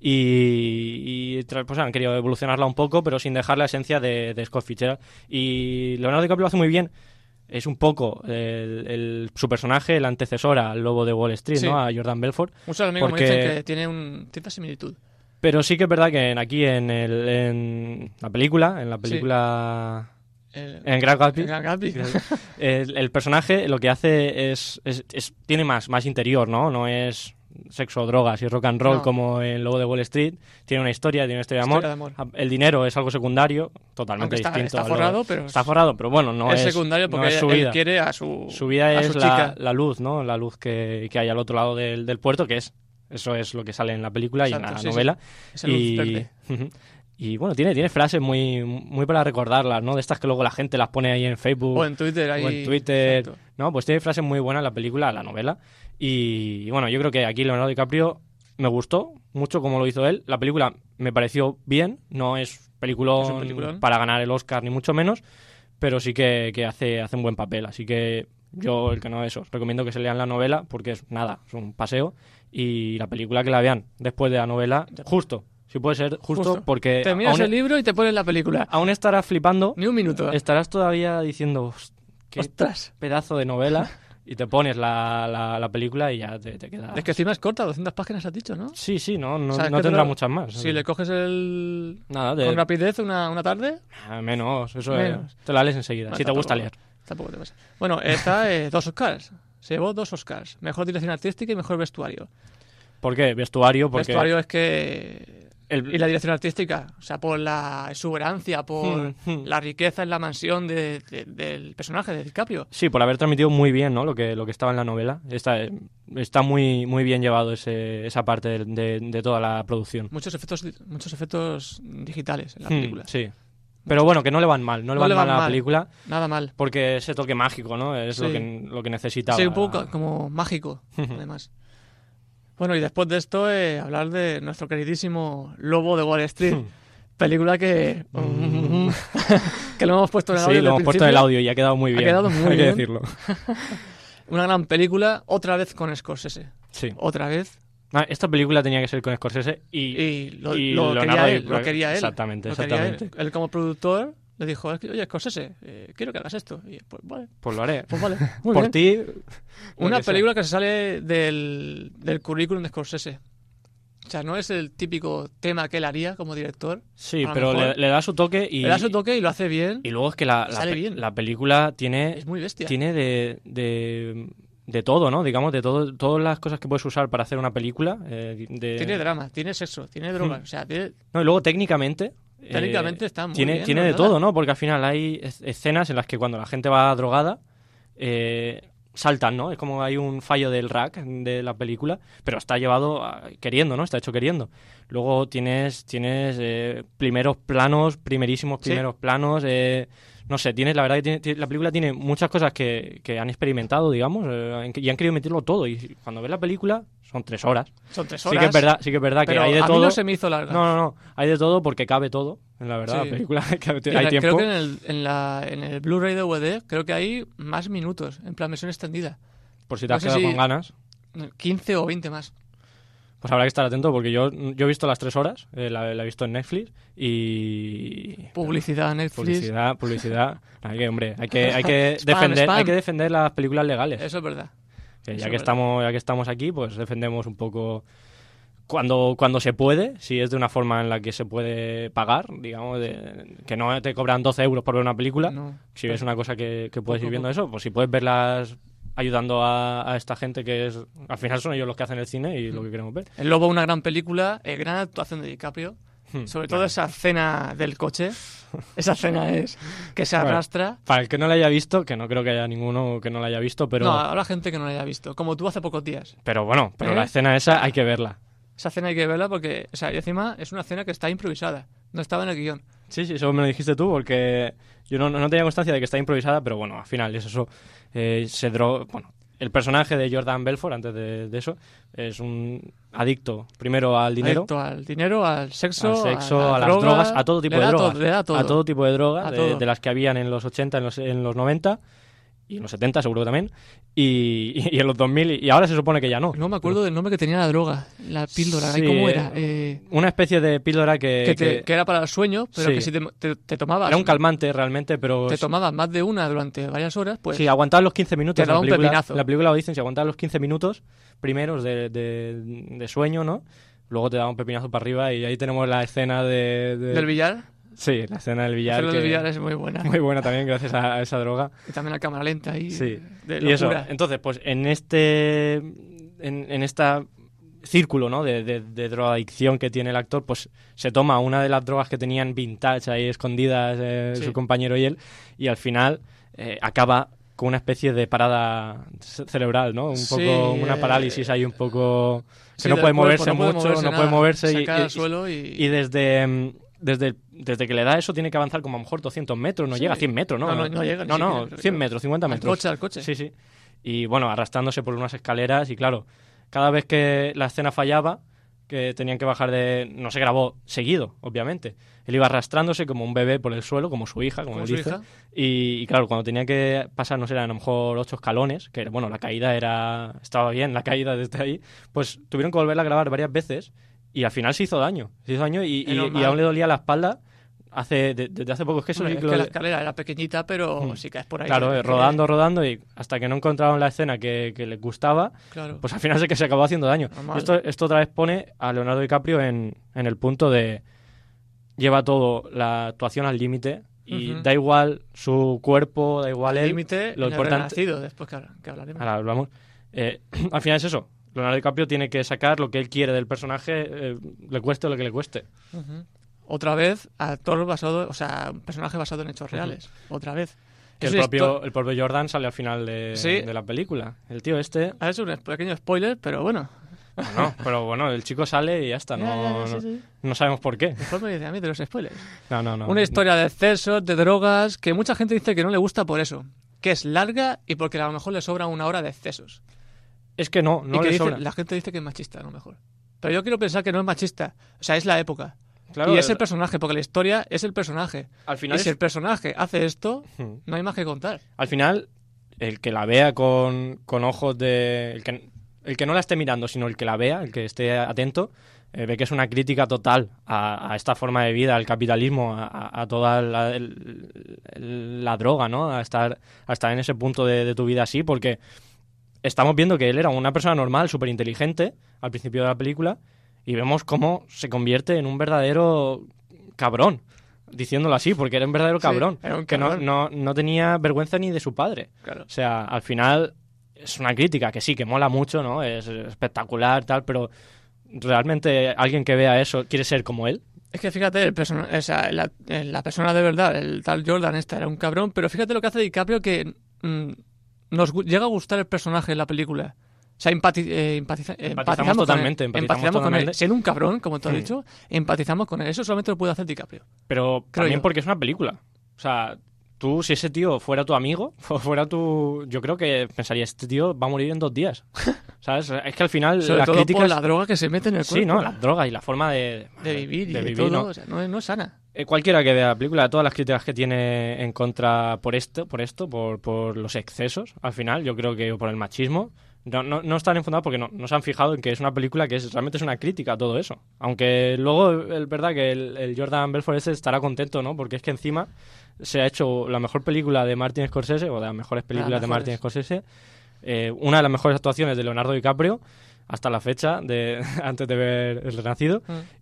y, y pues han querido evolucionarla un poco, pero sin dejar la esencia de, de Scott Fitzgerald. Y Leonardo DiCaprio lo hace muy bien. Es un poco el, el, su personaje, el antecesor al Lobo de Wall Street, sí. ¿no? A Jordan Belfort. Muchos amigos porque... me dicen que tiene un, cierta similitud. Pero sí que es verdad que en, aquí en, el, en la película, en la película... Sí. El, en Gran Gatsby, el, Gran Gatsby. el, el personaje lo que hace es, es, es tiene más, más interior, ¿no? No es sexo, drogas y rock and roll no. como en Lobo de Wall Street. Tiene una historia, tiene una historia de amor. Historia de amor. El dinero es algo secundario, totalmente está, distinto. Está forrado, pero... Está forrado, pero bueno, no es... es secundario porque no es su él vida. quiere a su Su vida a es su la, chica. la luz, ¿no? La luz que, que hay al otro lado del, del puerto, que es... Eso es lo que sale en la película. Exacto, y en la sí, novela. Sí. Y... Y bueno, tiene, tiene frases muy, muy para recordarlas, ¿no? De estas que luego la gente las pone ahí en Facebook. O en Twitter. Ahí... O en Twitter. Exacto. No, pues tiene frases muy buenas la película, la novela. Y, y bueno, yo creo que aquí Leonardo DiCaprio me gustó mucho como lo hizo él. La película me pareció bien. No es peliculón, ¿Es un peliculón? para ganar el Oscar, ni mucho menos. Pero sí que, que hace, hace un buen papel. Así que yo, el que no eso, recomiendo que se lean la novela porque es nada, es un paseo. Y la película que la vean después de la novela, justo. Si puede ser justo, justo. porque... Terminas aún, el libro y te pones la película. Aún estarás flipando. Ni un minuto. Estarás todavía diciendo, qué Ostras. pedazo de novela. Y te pones la, la, la película y ya te, te quedas... Es que encima es corta, doscientas páginas has dicho, ¿no? Sí, sí, no, no, o sea, no tendrá lo, muchas más. Si le coges el... Nada, de... con rapidez una, una tarde... Ah, menos, eso menos. Es, te la lees enseguida, no, si te gusta tampoco, leer. Tampoco te pasa. Bueno, está eh, dos Oscars. Se llevó dos Oscars. Mejor dirección artística y mejor vestuario. ¿Por qué? Vestuario, porque... Vestuario es que... El... Y la dirección artística, o sea, por la exuberancia, por hmm, hmm. la riqueza en la mansión de, de, del personaje de DiCaprio. Sí, por haber transmitido muy bien, ¿no? Lo que lo que estaba en la novela. Está, está muy muy bien llevado ese, esa parte de, de, de toda la producción. Muchos efectos muchos efectos digitales en la hmm, película. Sí. Pero bueno, que no le van mal, no le no van le mal van a la mal, película. Nada mal. Porque ese toque mágico, ¿no? Es sí. lo que lo que necesitaba. Sí, un poco como mágico, además. Bueno, y después de esto, eh, hablar de nuestro queridísimo Lobo de Wall Street. Película que... que lo hemos puesto en el audio. Sí, lo hemos puesto en el audio y ha quedado muy bien. Ha quedado muy hay bien. que decirlo. Una gran película, otra vez con Scorsese. Sí. Otra vez. Ah, esta película tenía que ser con Scorsese y, y lo, y lo, Leonardo quería él, lo quería él. Exactamente, lo exactamente. Quería él. él como productor le dijo, oye, Scorsese, eh, quiero que hagas esto. Y pues vale. Pues lo haré. Pues vale. Muy Por bien. ti... Una película sea. que se sale del, del currículum de Scorsese. O sea, no es el típico tema que él haría como director. Sí, pero le, le da su toque y... Le da su toque y lo hace bien. Y luego es que la, la, sale bien. la película tiene... Es muy bestia. Tiene de... de de todo, ¿no? Digamos, de todo, todas las cosas que puedes usar para hacer una película. Eh, de... Tiene drama, tiene sexo, tiene drogas, hmm. o sea, tiene... No, y luego técnicamente... Técnicamente eh, está muy tiene, bien. Tiene de todo, ¿no? Porque al final hay escenas en las que cuando la gente va drogada eh, saltan, ¿no? Es como hay un fallo del rack de la película, pero está llevado a, queriendo, ¿no? Está hecho queriendo. Luego tienes, tienes eh, primeros planos, primerísimos primeros ¿Sí? planos... Eh, No sé, tiene, la verdad que tiene, tiene, la película tiene muchas cosas que, que han experimentado, digamos, eh, y han querido meterlo todo. Y cuando ves la película, son tres horas. Son tres horas. Sí que es verdad, sí que es verdad pero que hay de a todo. Mí no se me hizo larga. No, no, no. Hay de todo porque cabe todo, en la verdad, sí. La película. Que hay creo tiempo. Creo que en el, en, la, en el Blu-ray D V D creo que hay más minutos, en plan versión extendida. Por si te no has quedado si con ganas. quince o veinte más. Pues habrá que estar atento porque yo, yo he visto las tres horas, eh, la, la he visto en Netflix y... Publicidad, Netflix. Publicidad, publicidad. Hay que, hombre, hay que, hay que, spam, defender, spam. hay que defender las películas legales. Eso es verdad. Que ya, Eso que es estamos, ya que estamos aquí, pues defendemos un poco... Cuando, cuando se puede, si es de una forma en la que se puede pagar, digamos, de, que no te cobran doce euros por ver una película, no, si ves una cosa que, que puedes poco, ir viendo poco. eso, pues si puedes verlas ayudando a, a esta gente que es al final son ellos los que hacen el cine y lo que queremos ver. El Lobo, una gran película, eh, gran actuación de DiCaprio, hmm, sobre todo claro. esa escena del coche, esa escena es que se arrastra. Bueno, para el que no la haya visto, que no creo que haya ninguno que no la haya visto, pero... No, habrá gente que no la haya visto, como tú hace pocos días. Pero bueno, pero ¿Eh? la escena esa hay que verla. Esa escena hay que verla porque, o sea, y encima es una escena que está improvisada, no estaba en el guión. Sí, sí, eso me lo dijiste tú, porque yo no, no tenía constancia de que está improvisada, pero bueno, al final es eso. Eh, se dro- bueno, el personaje de Jordan Belfort, antes de, de eso, es un adicto, primero al dinero. Adicto al dinero, al sexo, al sexo, a, a, la las droga, drogas, a todo tipo le de da drogas. todo, le da todo. A todo tipo de drogas, A de, todo. de las que habían en los ochenta, en los, en los noventa, y en los setenta seguro que también, y, y en los dos mil, y ahora se supone que ya no. No me acuerdo del nombre que tenía la droga, la píldora, Sí, ¿cómo era? Eh, una especie de píldora que... que, te- que- que era para el sueño, pero Sí. que si te, te, te tomabas... era un calmante realmente, pero... Te tomabas más de una durante varias horas, pues... sí, aguantabas los quince minutos. te daba en la un película, pepinazo. en la película lo dicen, si aguantabas los quince minutos primeros de, de, de sueño, ¿no? Luego te daba un pepinazo para arriba y ahí tenemos la escena de... de- Del billar. Sí, la escena del billar. Hacerlo que- del billar es muy buena. Muy buena también, gracias a, a esa droga. Y también la cámara lenta ahí. Sí, De y eso. locura. Entonces, pues en este... En, en esta círculo, ¿no? De, de, de drogadicción que tiene el actor, pues se toma una de las drogas que tenían vintage ahí escondidas eh, Sí. su compañero y él, y al final eh, acaba con una especie de parada ce- cerebral, ¿no? Un Sí, poco, una eh, parálisis ahí un poco... que Sí, no del puede cuerpo, moverse no puede mucho, moverse no nada. puede moverse Se y, cae y- al suelo y... y desde... mm, Desde, desde que le da eso tiene que avanzar como a lo mejor doscientos metros, no Sí. llega a cien metros, ¿no? No, no, no llega ni No, no, siquiera, creo cien que- metros, cincuenta Al metros. coche, al coche. Sí, sí. Y bueno, arrastrándose por unas escaleras y claro, cada vez que la escena fallaba, que tenían que bajar de... No se grabó seguido, obviamente. Él iba arrastrándose como un bebé por el suelo, como su hija, como, Como él su dice. hija. Y, y claro, cuando tenía que pasar, no sé, eran a lo mejor ocho escalones, que bueno, la caída era... Estaba bien, la caída desde ahí. Pues tuvieron que volverla a grabar varias veces y al final se hizo daño. Se hizo daño y, Es y, normal. y aún le dolía la espalda hace de- desde hace poco. Es que eso Hombre, sí es que que lo- la escalera era pequeñita, pero Mm. si caes por ahí... Claro, que- eh, rodando, rodando y hasta que no encontraron la escena que, que les gustaba, Claro. pues al final sí que se acabó haciendo daño. Normal. Y esto, esto otra vez pone a Leonardo DiCaprio en, en el punto de lleva todo la actuación al límite y Ujú. da igual su cuerpo, da igual Al él. límite, lo en el importante... Renacido, después que, que hablaremos. Ahora hablamos. Eh, al final es eso. Leonardo DiCaprio tiene que sacar lo que él quiere del personaje, eh, le cueste lo que le cueste. Ujú. Otra vez, actor basado, o sea, un personaje basado en hechos reales. Otra vez. Que Es el una propio, histo- el propio Jordan sale al final de, Sí. de la película. El tío este... Ha hecho un pequeño spoiler, pero bueno. No, pero bueno, el chico sale y ya está. No, Ya, ya, ya, sí, no, sí. no sabemos por qué. Mejor me dice a mí de los spoilers. No, no, no. Una historia de excesos, de drogas, que mucha gente dice que no le gusta por eso. Que es larga y porque a lo mejor le sobra una hora de excesos. Es que no, no y que le dice- sobra. la gente dice que es machista, a lo mejor. Pero yo quiero pensar que no es machista. O sea, es la época. Claro, y es el- el personaje, porque la historia es el personaje. Al final y si es- el personaje hace esto, Hmm. no hay más que contar. Al final, el que la vea con, con ojos de... El que, el que no la esté mirando, sino el que la vea, el que esté atento, eh, ve que es una crítica total a, a esta forma de vida, al capitalismo, a, a- a toda la, el- el- la droga, ¿no? A estar, a estar en ese punto de, de tu vida así, porque estamos viendo que él era una persona normal, súper inteligente, al principio de la película, y vemos cómo se convierte en un verdadero cabrón, diciéndolo así, porque era un verdadero Sí, cabrón, era un que no, cabrón. no, no tenía vergüenza ni de su padre. Claro. O sea, al final es una crítica que sí, que mola mucho, ¿no? Es espectacular, tal, pero ¿realmente alguien que vea eso quiere ser como él? Es que fíjate, el persona, o sea, la, eh, la persona de verdad, el tal Jordan esta era un cabrón, pero fíjate lo que hace DiCaprio que mm, nos gu- llega a gustar el personaje en la película. O sea, empati- eh, empatiza- eh, empatizamos totalmente, con él. empatizamos con él. totalmente. Siendo un cabrón, como tú has Mm. dicho, empatizamos con él. Eso solamente lo puede hacer DiCaprio. Pero Creo también yo. porque es una película. O sea, tú, si ese tío fuera tu amigo, o fuera tu... Yo creo que pensaría, este tío va a morir en dos días. ¿Sabes? Es que al final Sobre las todo críticas... por la droga que se mete en el cuerpo. Sí, ¿no? Las drogas y la forma de... De vivir y de de vivir, todo. ¿no? O sea, no, es- no es sana. Eh, cualquiera que vea la película, todas las críticas que tiene en contra por esto, por esto, por, por los excesos, al final, yo creo que por el machismo, no, no, no están enfundados porque no, no se han fijado en que es una película que es, realmente es una crítica a todo eso. Aunque luego es verdad que el, el Jordan Belfort ese estará contento, ¿no? Porque es que encima se ha hecho la mejor película de Martin Scorsese, o de las mejores películas de Martin Scorsese, eh, una de las mejores actuaciones de Leonardo DiCaprio hasta la fecha, de antes de ver El Renacido, Mm.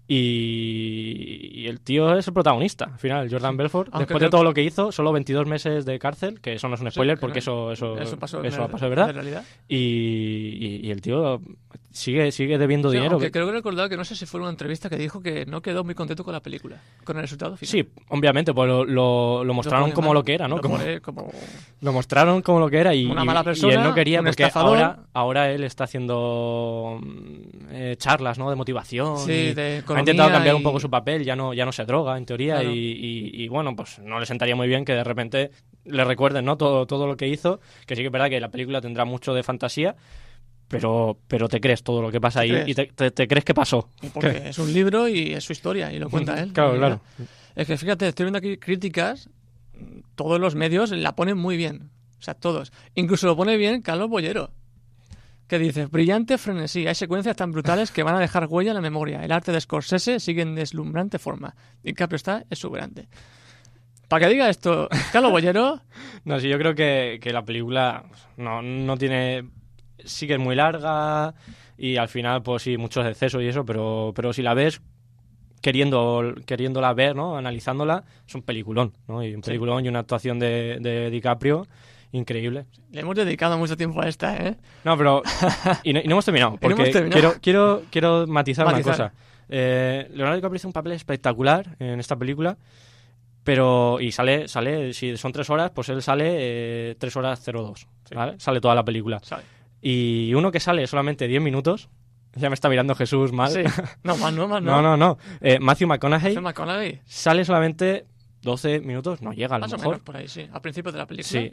Y, y el tío es el protagonista, al final, Jordan Belfort. Aunque Después creo de todo que- lo que hizo, solo veintidós meses de cárcel, que eso no es un spoiler, Sí, porque creo- eso, eso, eso pasó, eso de, ha pasado de verdad. de realidad. Y, y, y el tío sigue, sigue debiendo Sí, dinero. aunque creo que recordaba que no sé si fue una entrevista que dijo que no quedó muy contento con la película, con el resultado final. Sí, obviamente, pues lo, lo, lo mostraron pone como mal, lo que era, ¿no? lo Como, pone como- lo mostraron como lo que era y, Una y- mala y persona, él no quería un porque estafador. ahora, ahora él está haciendo mm, eh, charlas, ¿no? De motivación. Sí, y de ha economía intentado cambiar un y- poco su papel, ya no, ya no se droga, en teoría, Claro. y, y- y, bueno, pues no le sentaría muy bien que de repente le recuerden, ¿no? Todo, todo lo que hizo, que sí que es verdad que la película tendrá mucho de fantasía, pero, pero te crees todo lo que pasa ahí crees? y te, te- te crees que pasó. Porque es un libro y es su historia y lo cuenta él. Claro, en claro. realidad. Es que fíjate, estoy viendo aquí críticas, todos los medios la ponen muy bien. O sea, todos. Incluso lo pone bien Carlos Bollero, que dice, brillante frenesí, hay secuencias tan brutales que van a dejar huella en la memoria. El arte de Scorsese sigue en deslumbrante forma. DiCaprio está exuberante. Para que diga esto, Carlos Bollero, No, sí, yo creo que, que la película no, no tiene... Sí que es muy larga y al final, pues sí, muchos excesos y eso, pero, pero si la ves queriendo queriéndola ver, ¿no? Analizándola, es un peliculón, ¿no? Y un Sí. peliculón y una actuación de, de DiCaprio increíble. le hemos dedicado mucho tiempo a esta, ¿eh? No, pero... Y no, y no hemos terminado, Y no porque hemos terminado. quiero, quiero, quiero matizar, Matizar. una cosa. Eh, Leonardo DiCaprio hizo un papel espectacular en esta película, pero... Y sale, sale si son tres horas, pues él sale eh, tres horas cero dos, Sí. ¿vale? Sale toda la película. ¿Sabe? Y uno que sale solamente diez minutos, ya me está mirando Jesús mal. Sí. No, más no, más no. no, no, no. Eh, Matthew McConaughey Matthew McConaughey, sale solamente doce minutos, no llega a lo más o mejor. menos por ahí, sí. Al principio de la película. Sí.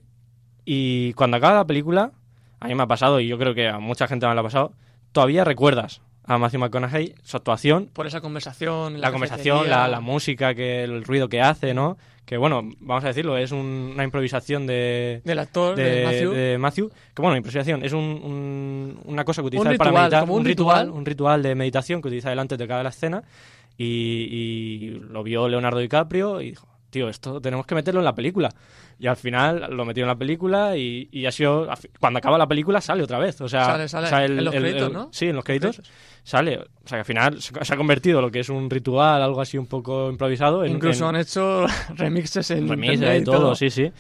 Y cuando acaba la película, a mí me ha pasado, y yo creo que a mucha gente me lo ha pasado, todavía recuerdas a Matthew McConaughey, su actuación, Por esa conversación. la conversación, cafetería. la, la música, que el ruido que hace, ¿no? Que bueno, vamos a decirlo, es un- una improvisación de, Del actor, de, de, Matthew. de Matthew. Que bueno, improvisación, es un, un- una cosa que utiliza Un él para ritual, meditar, como un un ritual, ritual. un ritual de meditación que utiliza él antes de cada escena. Y, y lo vio Leonardo DiCaprio y dijo, tío, esto tenemos que meterlo en la película. Y al final lo metió en la película y, y ha sido... Cuando acaba la película sale otra vez. O sea, Sale, sale. o sea, el- En los el- créditos, el- ¿no? Sí, en los créditos. créditos. Sale. O sea, que al final se se ha convertido lo que es un ritual, algo así un poco improvisado. En, Incluso en han hecho remixes en remixes internet y todo, sí, sí.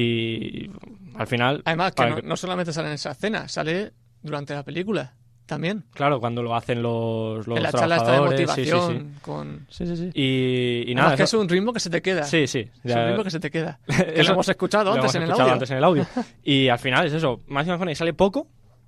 Y al final... Además, que para no, que- no solamente sale en esa escena, sale durante la película también. Claro, cuando lo hacen los, los en la charla esta de trabajadores, sí, sí, motivación. sí. Con... Sí, sí, sí. Y, y Además nada, que eso- es un ritmo que se te queda. Sí, sí. Es ya- un ritmo que se te queda. Que Eso- lo hemos escuchado lo antes hemos en el escuchado audio. antes en el audio. Y al final es eso. Matthew McConaughey sale poco,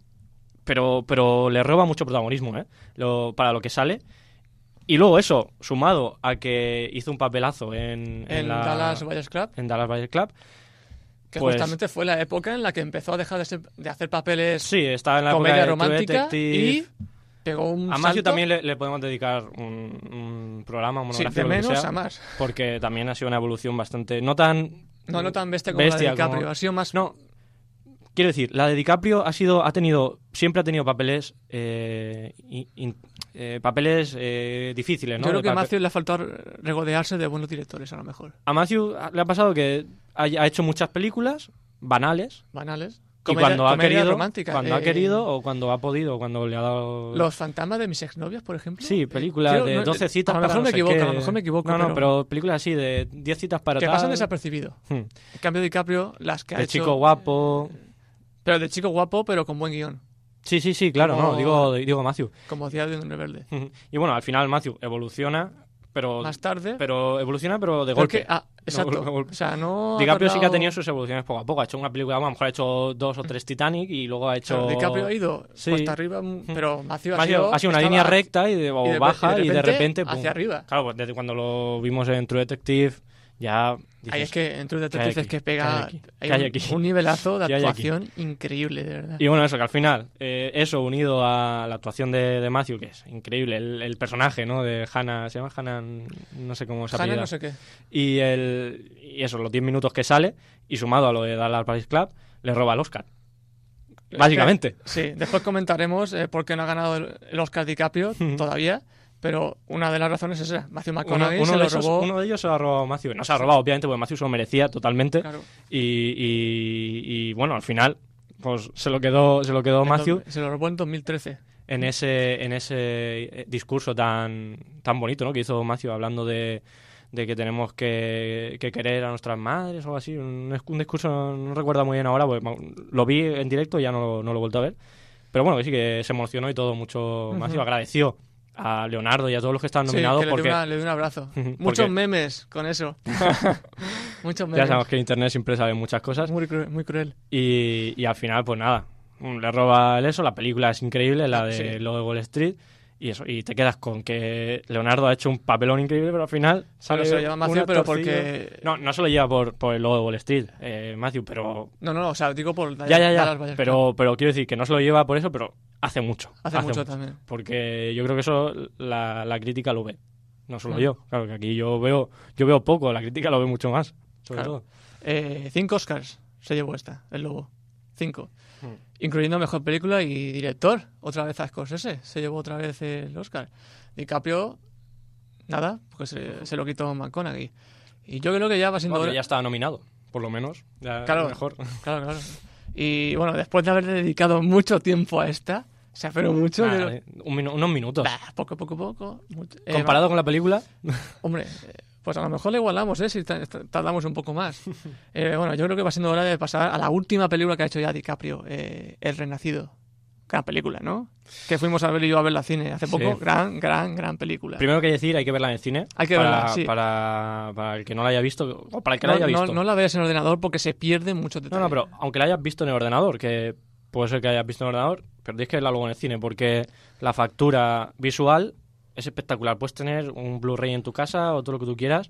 pero, pero le roba mucho protagonismo, ¿eh? Lo, para lo que sale. Y luego eso, sumado a que hizo un papelazo en, En la- Dallas Buyers Club, en Dallas Buyers Club. que pues- justamente fue la época en la que empezó a dejar de, ser- de hacer papeles Sí, está en la comedia época de True romántica Detective. y pegó un A Matthew salto. también le, le podemos dedicar un, un programa, un Sí, monográfico, de lo que menos sea, a más. porque también ha sido una evolución bastante... No tan... No, no tan bestia como la de DiCaprio, como- ha sido más... No, quiero decir, la de DiCaprio ha sido, ha tenido, siempre ha tenido papeles, eh, in- in- eh, papeles eh, difíciles, ¿no? Yo creo De que a pape- Matthew le ha faltado regodearse de buenos directores, a lo mejor. A Matthew le ha pasado que ha, ha hecho muchas películas banales Banales. y Comedia- cuando ha comedia querido, romántica, cuando ha eh, querido o cuando ha podido, o cuando le ha dado... Los fantasmas de mis exnovias, por ejemplo. Sí, películas Creo- de no, doce citas A lo para mejor no me sé equivoco, qué. a lo mejor me equivoco. No, no, pero, pero películas así de diez citas para que tal. pasan desapercibido. Hmm. En cambio, DiCaprio, las que ha El hecho... chico guapo... Pero de chico guapo, pero con buen guión. Sí, sí, sí, claro, Como- no, digo, digo Matthew. Como Día de un Rebelde. Y bueno, al final Matthew evoluciona, pero... Más tarde... Pero evoluciona, pero de golpe. porque- ah, exacto. De golpe. O sea, no... ha DiCaprio sí que ha tardado- tenido sus evoluciones poco a poco. Ha hecho una película, a lo mejor ha hecho dos o tres Titanic y luego ha hecho... Claro, DiCaprio ha ido Sí. cuesta arriba, pero Matthew ha Ha sido, sido... ha sido una estaba- línea recta y de, o y de- baja y de y de repente repente... pum. hacia arriba. Claro, pues desde cuando lo vimos en True Detective ya... dices, Ahí es que en True ¿qué hay Detective aquí? es que ¿Qué pega... hay aquí? hay ¿Qué hay un, aquí? un nivelazo de ¿Qué hay aquí? actuación increíble, de verdad. Y bueno, eso, que al final, eh, eso unido a la actuación de, de Matthew, que es increíble, el, el personaje, ¿no? De Hannah, se llama Hannah, no sé cómo se Hannah apellida. no sé qué. Y, el, y eso, los diez minutos que sale, y sumado a lo de Dallas Buyers Club, le roba el Oscar. Básicamente. Sí, después comentaremos eh, por qué no ha ganado el, el Oscar DiCaprio todavía, pero una de las razones es esa. Matthew Uno, McConaughey uno se de lo esos- robó... uno de ellos se lo ha robado Matthew. No se lo ha robado, obviamente, porque Matthew se lo merecía totalmente. Claro. Y, y, y, bueno, al final, pues se lo quedó, se lo quedó en Matthew do- Se lo robó en dos mil trece. en ese, en ese eh, discurso tan, tan bonito, ¿no? Que hizo Matthew hablando de, de que tenemos que, que querer a nuestras madres o algo así. Un, un discurso, no recuerdo muy bien ahora, porque lo vi en directo y ya no, no lo he vuelto a ver. Pero bueno, que sí que se emocionó y todo mucho. Uh-huh. Matthew agradeció a Leonardo y a todos los que estaban nominados. Sí, que porque... le, dio una, le dio un abrazo. Muchos memes con eso. Muchos memes. Ya sabemos que en internet siempre saben muchas cosas. Muy cruel. Muy cruel. Y, y al final, pues nada, le roba el eso. La película es increíble, la de sí. Lo de Wall Street. Y eso, y te quedas con que Leonardo ha hecho un papelón increíble, pero al final sale se lo lleva Matthew, pero porque... No, no se lo lleva por, por el logo de Wall Street, eh, Matthew, pero... No, no, o sea, digo por... Ya, ya, ya, pero, pero quiero decir que no se lo lleva por eso, pero hace mucho. Hace, hace mucho, mucho también. Porque yo creo que eso la, la crítica lo ve, no solo mm. yo. Claro, que aquí yo veo yo veo poco, la crítica lo ve mucho más, sobre claro. todo. Eh, cinco Oscars se llevó esta, el lobo. Cinco. Incluyendo Mejor Película y Director. Otra vez a Scorsese. Se llevó otra vez el Oscar. DiCaprio, nada, porque se, se lo quitó McConaughey. Y yo creo que ya va siendo... Bueno, ya estaba nominado, por lo menos. Ya claro, mejor. Claro, claro. Y bueno, después de haber dedicado mucho tiempo a esta, se aferró mucho. Nah, pero... un minu- unos minutos. Bah, poco, poco, poco. Mucho. Comparado eh, con la película... Hombre... Pues a lo mejor le igualamos, ¿eh? Si tardamos un poco más. Eh, bueno, yo creo que va siendo hora de pasar a la última película que ha hecho ya DiCaprio, eh, El Renacido. Gran película, ¿no? Que fuimos a ver y yo a verla al cine hace poco. Sí. Gran, gran, gran película. Primero que decir, hay que verla en el cine. Hay que para, verla, sí. Para, para el que no la haya visto, o para el que no, la haya visto. No, no la veas en el ordenador porque se pierden muchos detalles. No, no, pero aunque la hayas visto en el ordenador, que puede ser que hayas visto en el ordenador, pero tienes que verla luego en el cine, porque la factura visual es espectacular. Puedes tener un Blu-ray en tu casa o todo lo que tú quieras,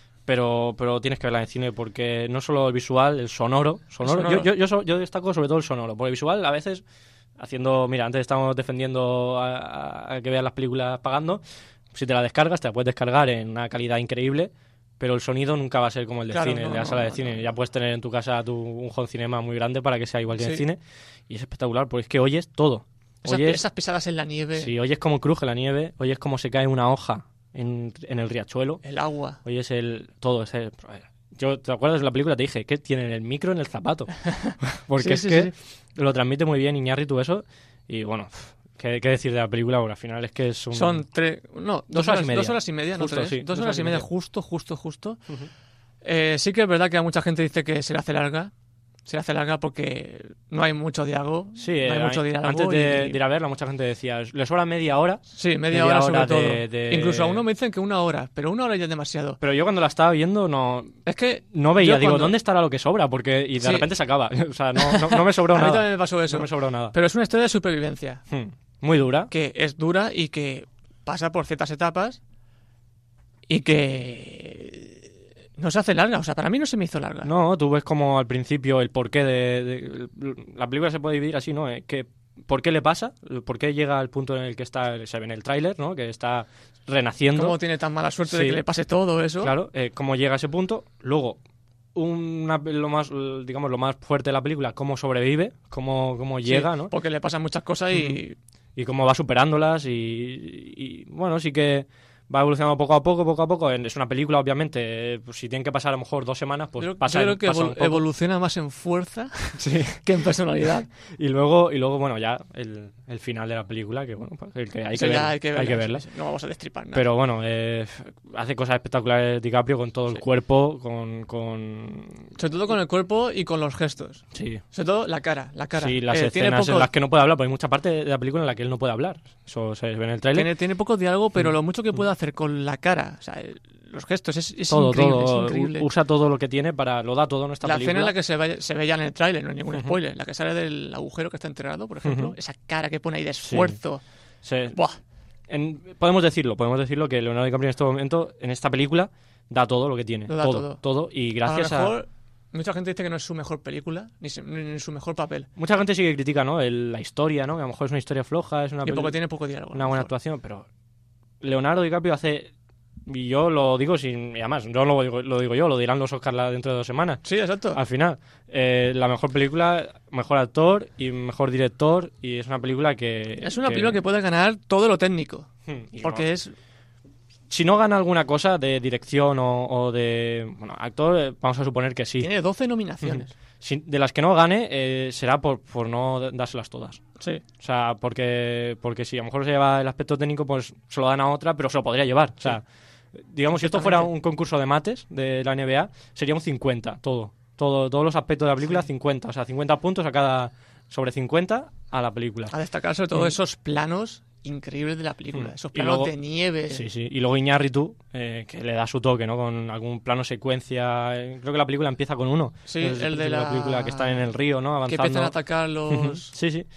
Pero, pero tienes que verla en el cine porque no solo el visual, el sonoro. sonoro. El sonoro. Yo, yo, yo, yo destaco sobre todo el sonoro. Por el visual, a veces, haciendo. Mira, antes estábamos defendiendo a, a, a que veas las películas pagando. Si te la descargas, te la puedes descargar en una calidad increíble, pero el sonido nunca va a ser como el de claro, cine, no, el de la no, sala no, de cine. no. Ya puedes tener en tu casa tu, un home cinema muy grande para que sea igual que en sí. el cine. Y es espectacular, porque es que oyes todo. Esas, Oyes, esas pisadas en la nieve. Sí, oyes cómo cruje la nieve, oyes cómo se cae una hoja en, en el riachuelo. El agua. Oyes el todo. Ese, yo, ¿te acuerdas de la película? Te dije que tienen el micro en el zapato. Porque sí, es sí, que sí. lo transmite muy bien Iñárritu eso. Y bueno, ¿qué, qué decir de la película? Porque al final es que es un... Son tres... No, dos, dos horas, horas, y media. Dos horas y media, Justo, no tres. Sí, dos, dos horas y media, media. justo, justo, justo. Uh-huh. Eh, sí que es verdad que a mucha gente dice que se le hace larga. Se le hace larga porque no hay mucho diálogo. Sí, no hay eh, mucho diálogo. antes de, y... de ir a verla, mucha gente decía, le sobra media hora. Sí, media, media hora, hora sobre de, todo. de... Incluso a uno me dicen que una hora, pero una hora ya es demasiado. Pero yo cuando la estaba viendo no... Es que... No veía, yo digo, cuando... ¿dónde estará lo que sobra? Porque y de sí. repente se acaba. O sea, no, no, no me sobró a nada. A mí también me pasó eso. No me sobró nada. Pero es una historia de supervivencia. Hmm. Muy dura. Que es dura y que pasa por ciertas etapas y que... No se hace larga, o sea, para mí no se me hizo larga. No, tú ves como al principio el porqué de, de... La película se puede dividir así, ¿no? Eh, que ¿por qué le pasa? ¿Por qué llega al punto en el que está, se ve en el tráiler, ¿no? Que está renaciendo. ¿Cómo tiene tan mala suerte sí. de que le pase todo eso? Claro, eh, cómo llega a ese punto. Luego, una, lo más, digamos, lo más fuerte de la película, cómo sobrevive, cómo, cómo llega, sí, ¿no? Porque le pasan muchas cosas y... Y cómo va superándolas y, y bueno, sí que... Va evolucionando poco a poco, poco a poco. Es una película, obviamente. Pues si tienen que pasar a lo mejor dos semanas, pues yo, pasa. Yo creo que pasa evol- evoluciona más en fuerza sí. que en personalidad. y luego, y luego bueno, ya el, el final de la película, que bueno, pues, el que hay, sí, que ver, hay que verla. Hay que verla. Sí, sí. No vamos a destripar nada. Pero bueno, eh, hace cosas espectaculares DiCaprio con todo sí. el cuerpo, con, con... Sobre todo con el cuerpo y con los gestos. Sí. Sobre todo la cara, la cara. Sí, las eh, escenas poco... en las que no puede hablar, porque hay mucha parte de la película en la que él no puede hablar. Eso se ve en el tráiler. Tiene, tiene poco diálogo, pero mm. lo mucho que puede hacer con la cara, o sea, los gestos, es, es, todo, increíble, todo. es increíble. Usa todo lo que tiene para... Lo da todo en esta la película. La escena en la que se ve, se ve ya en el tráiler, no hay ningún Uh-huh. spoiler, la que sale del agujero que está enterrado, por ejemplo, uh-huh. esa cara que pone ahí de esfuerzo. Sí. Sí. Buah. En, podemos decirlo, podemos decirlo que Leonardo DiCaprio en este momento, en esta película, da todo lo que tiene. Lo da todo, todo. todo. Y gracias a... Lo mejor, a... mucha gente dice que no es su mejor película, ni, se, ni su mejor papel. Mucha gente sí que critica, ¿no? El, la historia, ¿no? Que a lo mejor es una historia floja, es una... Y porque tiene poco diálogo. Una buena actuación, pero... Leonardo DiCaprio hace... Y yo lo digo sin... Y además, no lo digo, lo digo yo, lo dirán los Oscars dentro de dos semanas. Sí, exacto. Al final. Eh, la mejor película, mejor actor y mejor director. Y es una película que... Es una que... película que puede ganar todo lo técnico. Hmm, porque no. es... si no gana alguna cosa de dirección o, o de bueno, actor, eh, vamos a suponer que sí. Tiene doce nominaciones. Si, de las que no gane, eh, será por, por no dárselas todas. Sí. O sea, porque porque si a lo mejor se lleva el aspecto técnico, pues se lo dan a otra, pero se lo podría llevar. O sea, sí. digamos, si esto fuera un concurso de mates de la N B A, sería un cincuenta, todo. todo todos los aspectos de la película, sí. cincuenta. O sea, cincuenta puntos a cada sobre cincuenta a la película. A destacar sobre todo mm. esos planos increíbles de la película, mm. esos planos luego, de nieve. Sí, sí. Y luego Iñárritu, eh, que le da su toque, ¿no? Con algún plano secuencia. Eh, creo que la película empieza con uno. Sí, el, el de la... la película que está en el río, ¿no? Avanzando. Que empiezan a atacar los... sí, sí.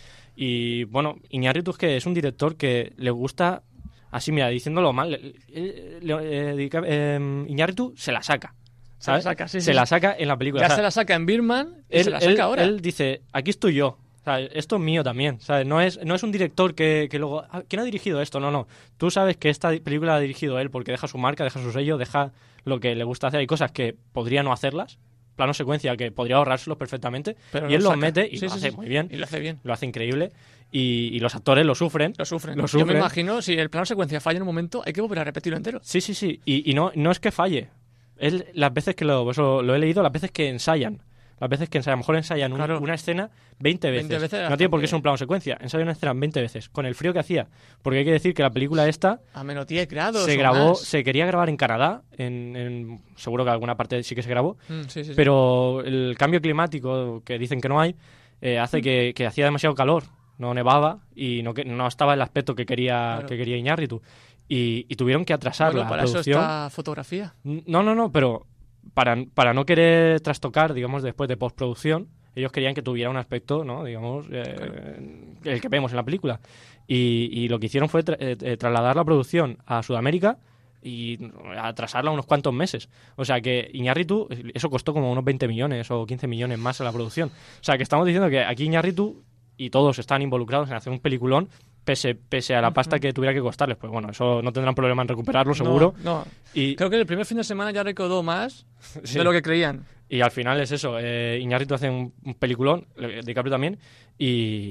Y bueno, Iñárritu es que es un director que le gusta, así mira, diciéndolo mal, eh, eh, eh, eh, Iñárritu se la saca. ¿Sabes? Se la saca, sí, Se sí. la saca en la película. Ya o sea, se la saca en Birdman y él, se la saca él, ahora. Él dice, aquí estoy yo. O sea, esto es mío también, ¿sabes? No es, no es un director que, que luego... Ah, ¿quién ha dirigido esto? No, no. Tú sabes que esta película la ha dirigido él porque deja su marca, deja su sello, deja lo que le gusta hacer. Hay cosas que podría no hacerlas, plano secuencia que podría ahorrárselos perfectamente, pero y él los los mete y sí, lo sí, hace sí. muy bien. Y lo hace bien. Lo hace increíble. Y, y los actores lo sufren. Lo sufren. Lo Yo sufren. me imagino, si el plano secuencia falla en un momento, hay que volver a repetirlo entero. Sí, sí, sí. Y, y no, no es que falle. Él, las veces que lo, eso lo he leído, las veces que ensayan. Las veces que ensayan, a lo mejor ensayan claro. un, una escena veinte veces. veinte veces no tiene por qué ser un plano secuencia. Ensayan una escena veinte veces. Con el frío que hacía. Porque hay que decir que la película esta... A menos diez grados Se o grabó, más. se quería grabar en Canadá. En, en, seguro que alguna parte sí que se grabó. Mm, sí, sí, sí. Pero el cambio climático, que dicen que no hay, eh, hace que, que hacía demasiado calor. No nevaba y no, que, no estaba el aspecto que quería, claro. que quería Iñárritu. Y, y tuvieron que atrasar bueno, la para producción. Eso está fotografía. No, no, no, pero... Para, para no querer trastocar, digamos, después de postproducción, ellos querían que tuviera un aspecto, ¿no? Digamos, eh, claro. el que vemos en la película. Y, y lo que hicieron fue tra eh, trasladar la producción a Sudamérica y atrasarla unos cuantos meses. O sea que Iñárritu, eso costó como unos veinte millones o quince millones más en la producción. O sea que estamos diciendo que aquí Iñárritu y todos están involucrados en hacer un peliculón Pese, pese a la pasta uh-huh. que tuviera que costarles. Pues bueno, eso no tendrán problema en recuperarlo, seguro. No, no. Y creo que el primer fin de semana ya recaudó más sí. de lo que creían. Y al final es eso, eh, Iñárritu hace un, un peliculón, DiCaprio también, y,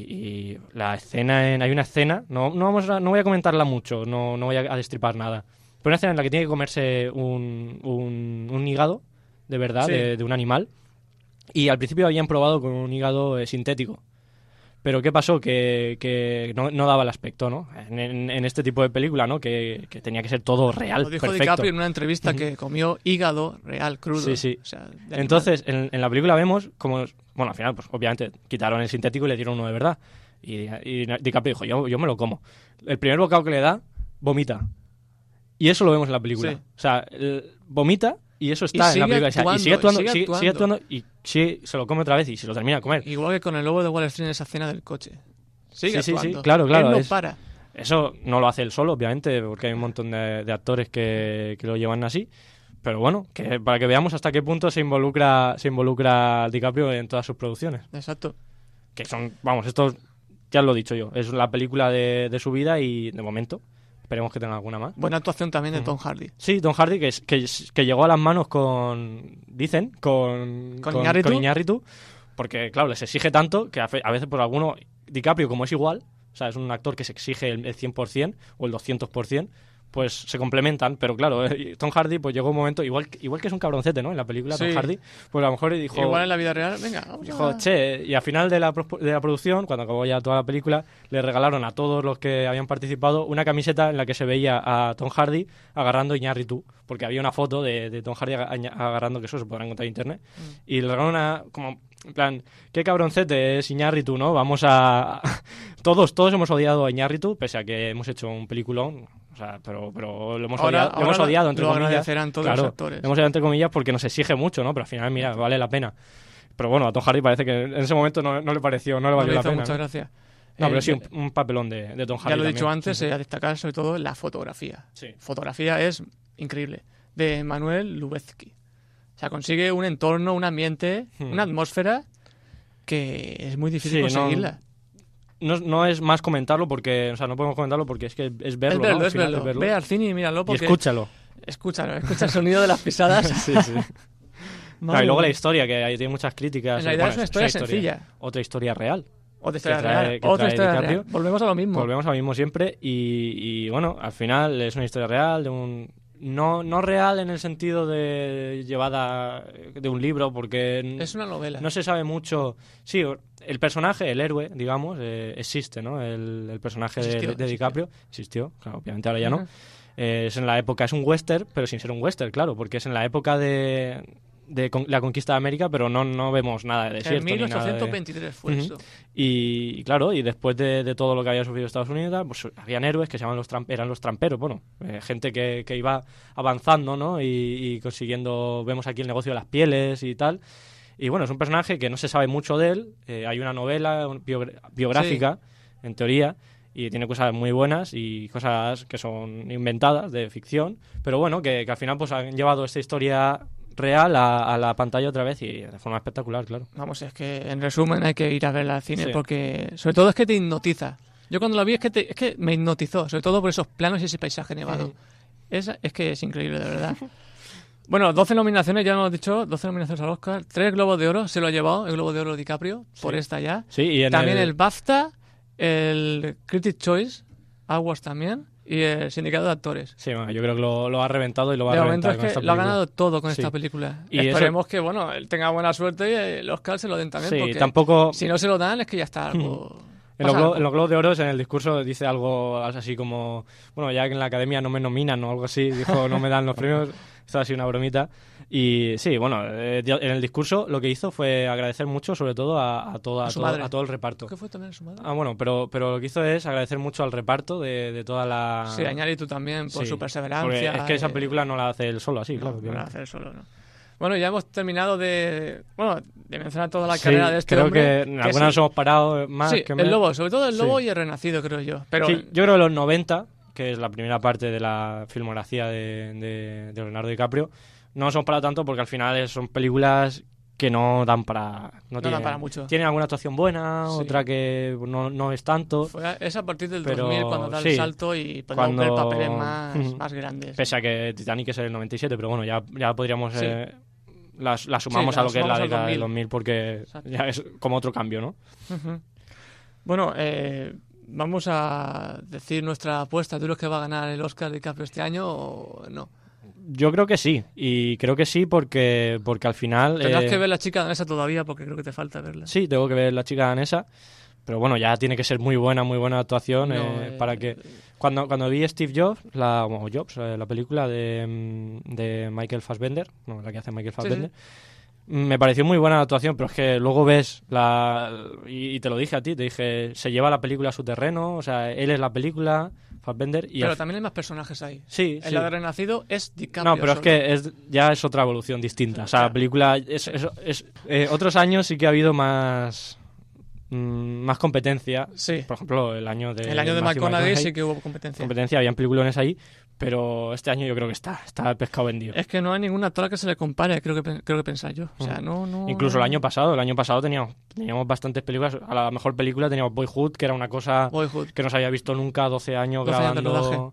y la escena, en, hay una escena, no, no, vamos a, no voy a comentarla mucho, no, no voy a, a destripar nada, pero una escena en la que tiene que comerse un, un, un hígado, de verdad, sí. de, de un animal, y al principio habían probado con un hígado eh, sintético. Pero ¿qué pasó? Que, que no, no daba el aspecto, ¿no? En, en, en este tipo de película, ¿no? Que, que tenía que ser todo real, Lo dijo perfecto. DiCaprio en una entrevista que comió hígado real, crudo. Sí, sí. O sea, entonces, en, en la película vemos como... Bueno, al final, pues obviamente, quitaron el sintético y le dieron uno de verdad. Y, y DiCaprio dijo, yo, yo me lo como. El primer bocado que le da, vomita. Y eso lo vemos en la película. Sí. O sea, el, vomita... Y eso está y en la película. Actuando, y sigue actuando, sigue sigue, actuando. sigue actuando y sigue, se lo come otra vez y se lo termina de comer. Igual que con el lobo de Wall Street en esa escena del coche. Sigue sí, actuando. Sí, sí, claro, claro. Él no es, para. Eso no lo hace él solo, obviamente, porque hay un montón de, de actores que, que lo llevan así. Pero bueno, que para que veamos hasta qué punto se involucra se involucra DiCaprio en todas sus producciones. Exacto. Que son, vamos, esto ya lo he dicho yo, es la película de, de su vida y de momento... Esperemos que tenga alguna más. Buena actuación también de Tom Hardy. Sí, Tom Hardy, que, que, que llegó a las manos con... Dicen, con... ¿Con, con Iñárritu? Con Iñárritu, porque, claro, les exige tanto que a, a veces por alguno... DiCaprio, como es igual, o sea, es un actor que se exige el, el cien por ciento o el doscientos por ciento, pues se complementan. Pero claro, eh, Tom Hardy, pues llegó un momento... Igual, igual que es un cabroncete, ¿no? En la película, sí. Tom Hardy, pues a lo mejor dijo... Igual en la vida real, venga, vamos Dijo, a... che, y al final de la, de la producción, cuando acabó ya toda la película, le regalaron a todos los que habían participado una camiseta en la que se veía a Tom Hardy agarrando Iñárritu, porque había una foto de, de Tom Hardy agarrando, que eso se podrá encontrar en internet, mm. y le regalaron una, como, en plan, qué cabroncete es Iñárritu, ¿no? Vamos a... todos, todos hemos odiado a Iñárritu, pese a que hemos hecho un peliculón, o sea, pero, pero lo hemos ahora, odiado, ahora lo hemos odiado entre lo comillas. agradecerán todos claro, los actores. Lo hemos odiado entre comillas porque nos exige mucho, ¿no? Pero al final, mira, vale la pena. Pero bueno, a Tom Hardy parece que en ese momento no, no le pareció, no le valió no le la hizo pena. Muchas ¿no? gracias. No, eh, pero sí, un, un papelón de, de Tom Hardy. Ya lo he también. dicho antes, sí, sí. Eh, a destacar sobre todo la fotografía. Sí. Fotografía es increíble. De Manuel Lubezki. O sea, consigue un entorno, un ambiente, hmm. una atmósfera que es muy difícil sí, conseguirla. No, no, no es más comentarlo porque, o sea, no podemos comentarlo porque es que es verlo, es verlo, ¿no? es, verlo. es verlo. Ve al cine y míralo porque... Y escúchalo. Escúchalo, escucha el sonido de las pisadas. sí, sí. Claro, y luego la historia, que ahí tiene muchas críticas. En realidad bueno, es una historia, es una sencilla. Historia, otra historia real. O de historia que trae, real. que Otra trae historia DiCaprio. real. Volvemos a lo mismo. Volvemos a lo mismo siempre y, y bueno, al final es una historia real de un... No, no real en el sentido de llevada de un libro, porque es una novela. No se sabe mucho. Sí, el personaje, el héroe, digamos, eh, existe, ¿no? El, el personaje existió, de, de DiCaprio existió, claro, obviamente ahora ya uh-huh. no. Eh, es en la época, es un western, pero sin ser un western, claro, porque es en la época de, de con, la conquista de América, pero no, no vemos nada de desierto. En mil ochocientos veintitrés de... fue uh-huh. eso. Y, y claro, y después de, de todo lo que había sufrido Estados Unidos, pues habían héroes que se llamaban los tram- eran los tramperos, bueno, eh, gente que, que iba avanzando, ¿no? Y, y consiguiendo, vemos aquí el negocio de las pieles y tal. Y bueno, es un personaje que no se sabe mucho de él, eh, hay una novela biogra- biográfica, sí. en teoría, y tiene cosas muy buenas y cosas que son inventadas, de ficción, pero bueno, que, que al final pues han llevado esta historia real a, a la pantalla otra vez y de forma espectacular, claro. Vamos, es que en resumen hay que ir a verla al cine sí. porque sobre todo es que te hipnotiza. Yo cuando la vi es que, te, es que me hipnotizó, sobre todo por esos planos y ese paisaje nevado. Sí. Es, es que es increíble, de verdad. Bueno, doce nominaciones, ya hemos dicho, doce nominaciones al Oscar, tres Globos de Oro, se lo ha llevado el Globo de Oro DiCaprio, sí. por esta ya. Sí, y en también el... el... el BAFTA, el Critics' Choice Awards también, y el Sindicato de Actores. Sí, bueno, yo creo que lo, lo ha reventado y lo va de a reventar es con que esta película. Lo ha ganado todo con sí. esta película. Y esperemos eso... que, bueno, él tenga buena suerte y el Oscar se lo den también, sí, porque tampoco... si no se lo dan es que ya está algo... En los, Glo- en los Globos de Oro, en el discurso, dice algo así como... Bueno, ya que en la academia no me nominan o algo así, dijo no me dan los premios, esto ha sido una bromita. Y sí, bueno, eh, en el discurso lo que hizo fue agradecer mucho, sobre todo a, a, toda, a, a, todo, a todo el reparto. ¿Qué fue también a su madre? Ah, bueno, pero, pero lo que hizo es agradecer mucho al reparto de, de toda la... Sí, añadir tú también por sí, su perseverancia. Porque es que esa eh... película no la hace él solo así, no, claro. No la hace él solo, ¿no? Bueno, ya hemos terminado de bueno de mencionar toda la sí, carrera de este creo hombre. que en que algunas nos hemos parado más sí, que el Lobo, sobre todo el Lobo sí. y el Renacido, creo yo. Pero sí, yo creo que los noventa, que es la primera parte de la filmografía de, de, de Leonardo DiCaprio, no nos hemos parado tanto porque al final son películas que no dan para... No, no tienen, dan para mucho. Tienen alguna actuación buena, sí. otra que no, no es tanto. Fue es a partir del pero, dos mil cuando da sí, el salto y cuando ver papeles más, más grandes. Pese a que Titanic es el noventa y siete, pero bueno, ya, ya podríamos... Sí. Eh, la, la sumamos sí, a lo que es la década del dos mil porque Exacto. ya es como otro cambio, ¿no? Uh-huh. Bueno, eh, vamos a decir nuestra apuesta. ¿Tú crees que va a ganar el Oscar DiCaprio este año o no? Yo creo que sí, y creo que sí porque, porque al final... Tendrás eh, que ver La chica danesa todavía porque creo que te falta verla. Sí, tengo que ver La chica danesa, pero bueno, ya tiene que ser muy buena, muy buena actuación no, eh, eh, para que... Cuando, cuando vi Steve Jobs, la, bueno, Jobs, eh, la película de, de Michael Fassbender, no, la que hace Michael Fassbender, sí, sí. me pareció muy buena la actuación, pero es que luego ves la... Y, y te lo dije a ti, te dije, se lleva la película a su terreno, o sea, él es la película... Fassbender y pero al... también hay más personajes ahí. Sí, en sí. la de Renacido es DiCaprio. No, pero solo. es que es, ya es otra evolución distinta. O sea, la película... Es, es, es, eh, otros años sí que ha habido más... Mmm, más competencia. Sí. Por ejemplo, el año de... El año de McConaughey sí que hubo competencia. Competencia, habían peliculones ahí, pero este año yo creo que está, está el pescado vendido. Es que no hay ninguna actora que se le compare, creo que creo que pensar yo. O sea, no, no... Incluso el año pasado, el año pasado teníamos, teníamos bastantes películas. A la mejor película teníamos Boyhood, que era una cosa Boyhood. que no se había visto nunca, doce años doce grabando. Años de rodaje.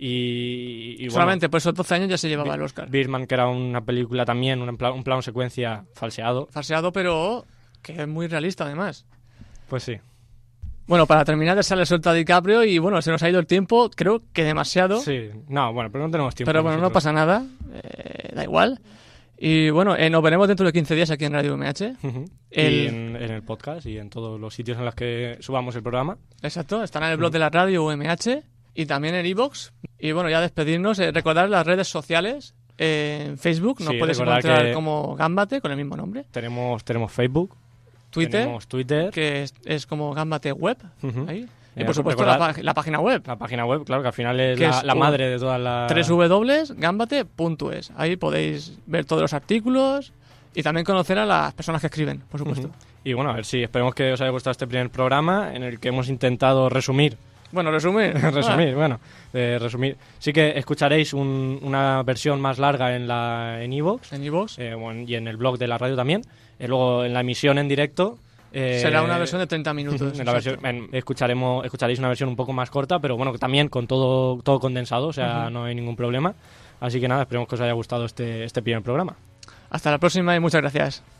Y, y solamente bueno, por esos doce años ya se llevaba el Oscar. Birdman, que era una película también, un, plan, un plano secuencia falseado. Falseado, pero que es muy realista además. Pues sí. Bueno, para terminar de sale suelta a DiCaprio y bueno, se nos ha ido el tiempo, creo que demasiado. Sí, no, bueno, pero no tenemos tiempo. Pero bueno, no pasa nada, eh, da igual. Y bueno, eh, nos veremos dentro de quince días aquí en Radio M H. Uh-huh. el... Y en, en el podcast y en todos los sitios en los que subamos el programa. Exacto, estará en el blog uh-huh. de la radio U M H y también en iVoox. Y bueno, ya despedirnos, eh, recordar las redes sociales. Eh, en Facebook nos sí, puedes encontrar que como Gambate, con el mismo nombre. Tenemos, tenemos Facebook. Twitter, tenemos Twitter, que es, es como Gambate Web, uh-huh. ahí. Y eh, por supuesto la, la página web. La página web, claro, que al final es que la, es la madre de todas las... doble u doble u doble u punto gambate punto es. Ahí podéis ver todos los artículos y también conocer a las personas que escriben, por supuesto. Uh-huh. Y bueno, a ver si esperemos que os haya gustado este primer programa en el que hemos intentado resumir. Bueno, resumir. resumir, ah. bueno, eh, resumir. Sí que escucharéis un, una versión más larga en la en iVoox. En iVoox. Eh, bueno, y en el blog de la radio también. Eh, luego en la emisión en directo... Eh, será una versión de treinta minutos. En la versión, en, escucharemos, escucharéis una versión un poco más corta, pero bueno, también con todo, todo condensado, o sea, uh-huh. no hay ningún problema. Así que nada, esperemos que os haya gustado este, este primer programa. Hasta la próxima y muchas gracias.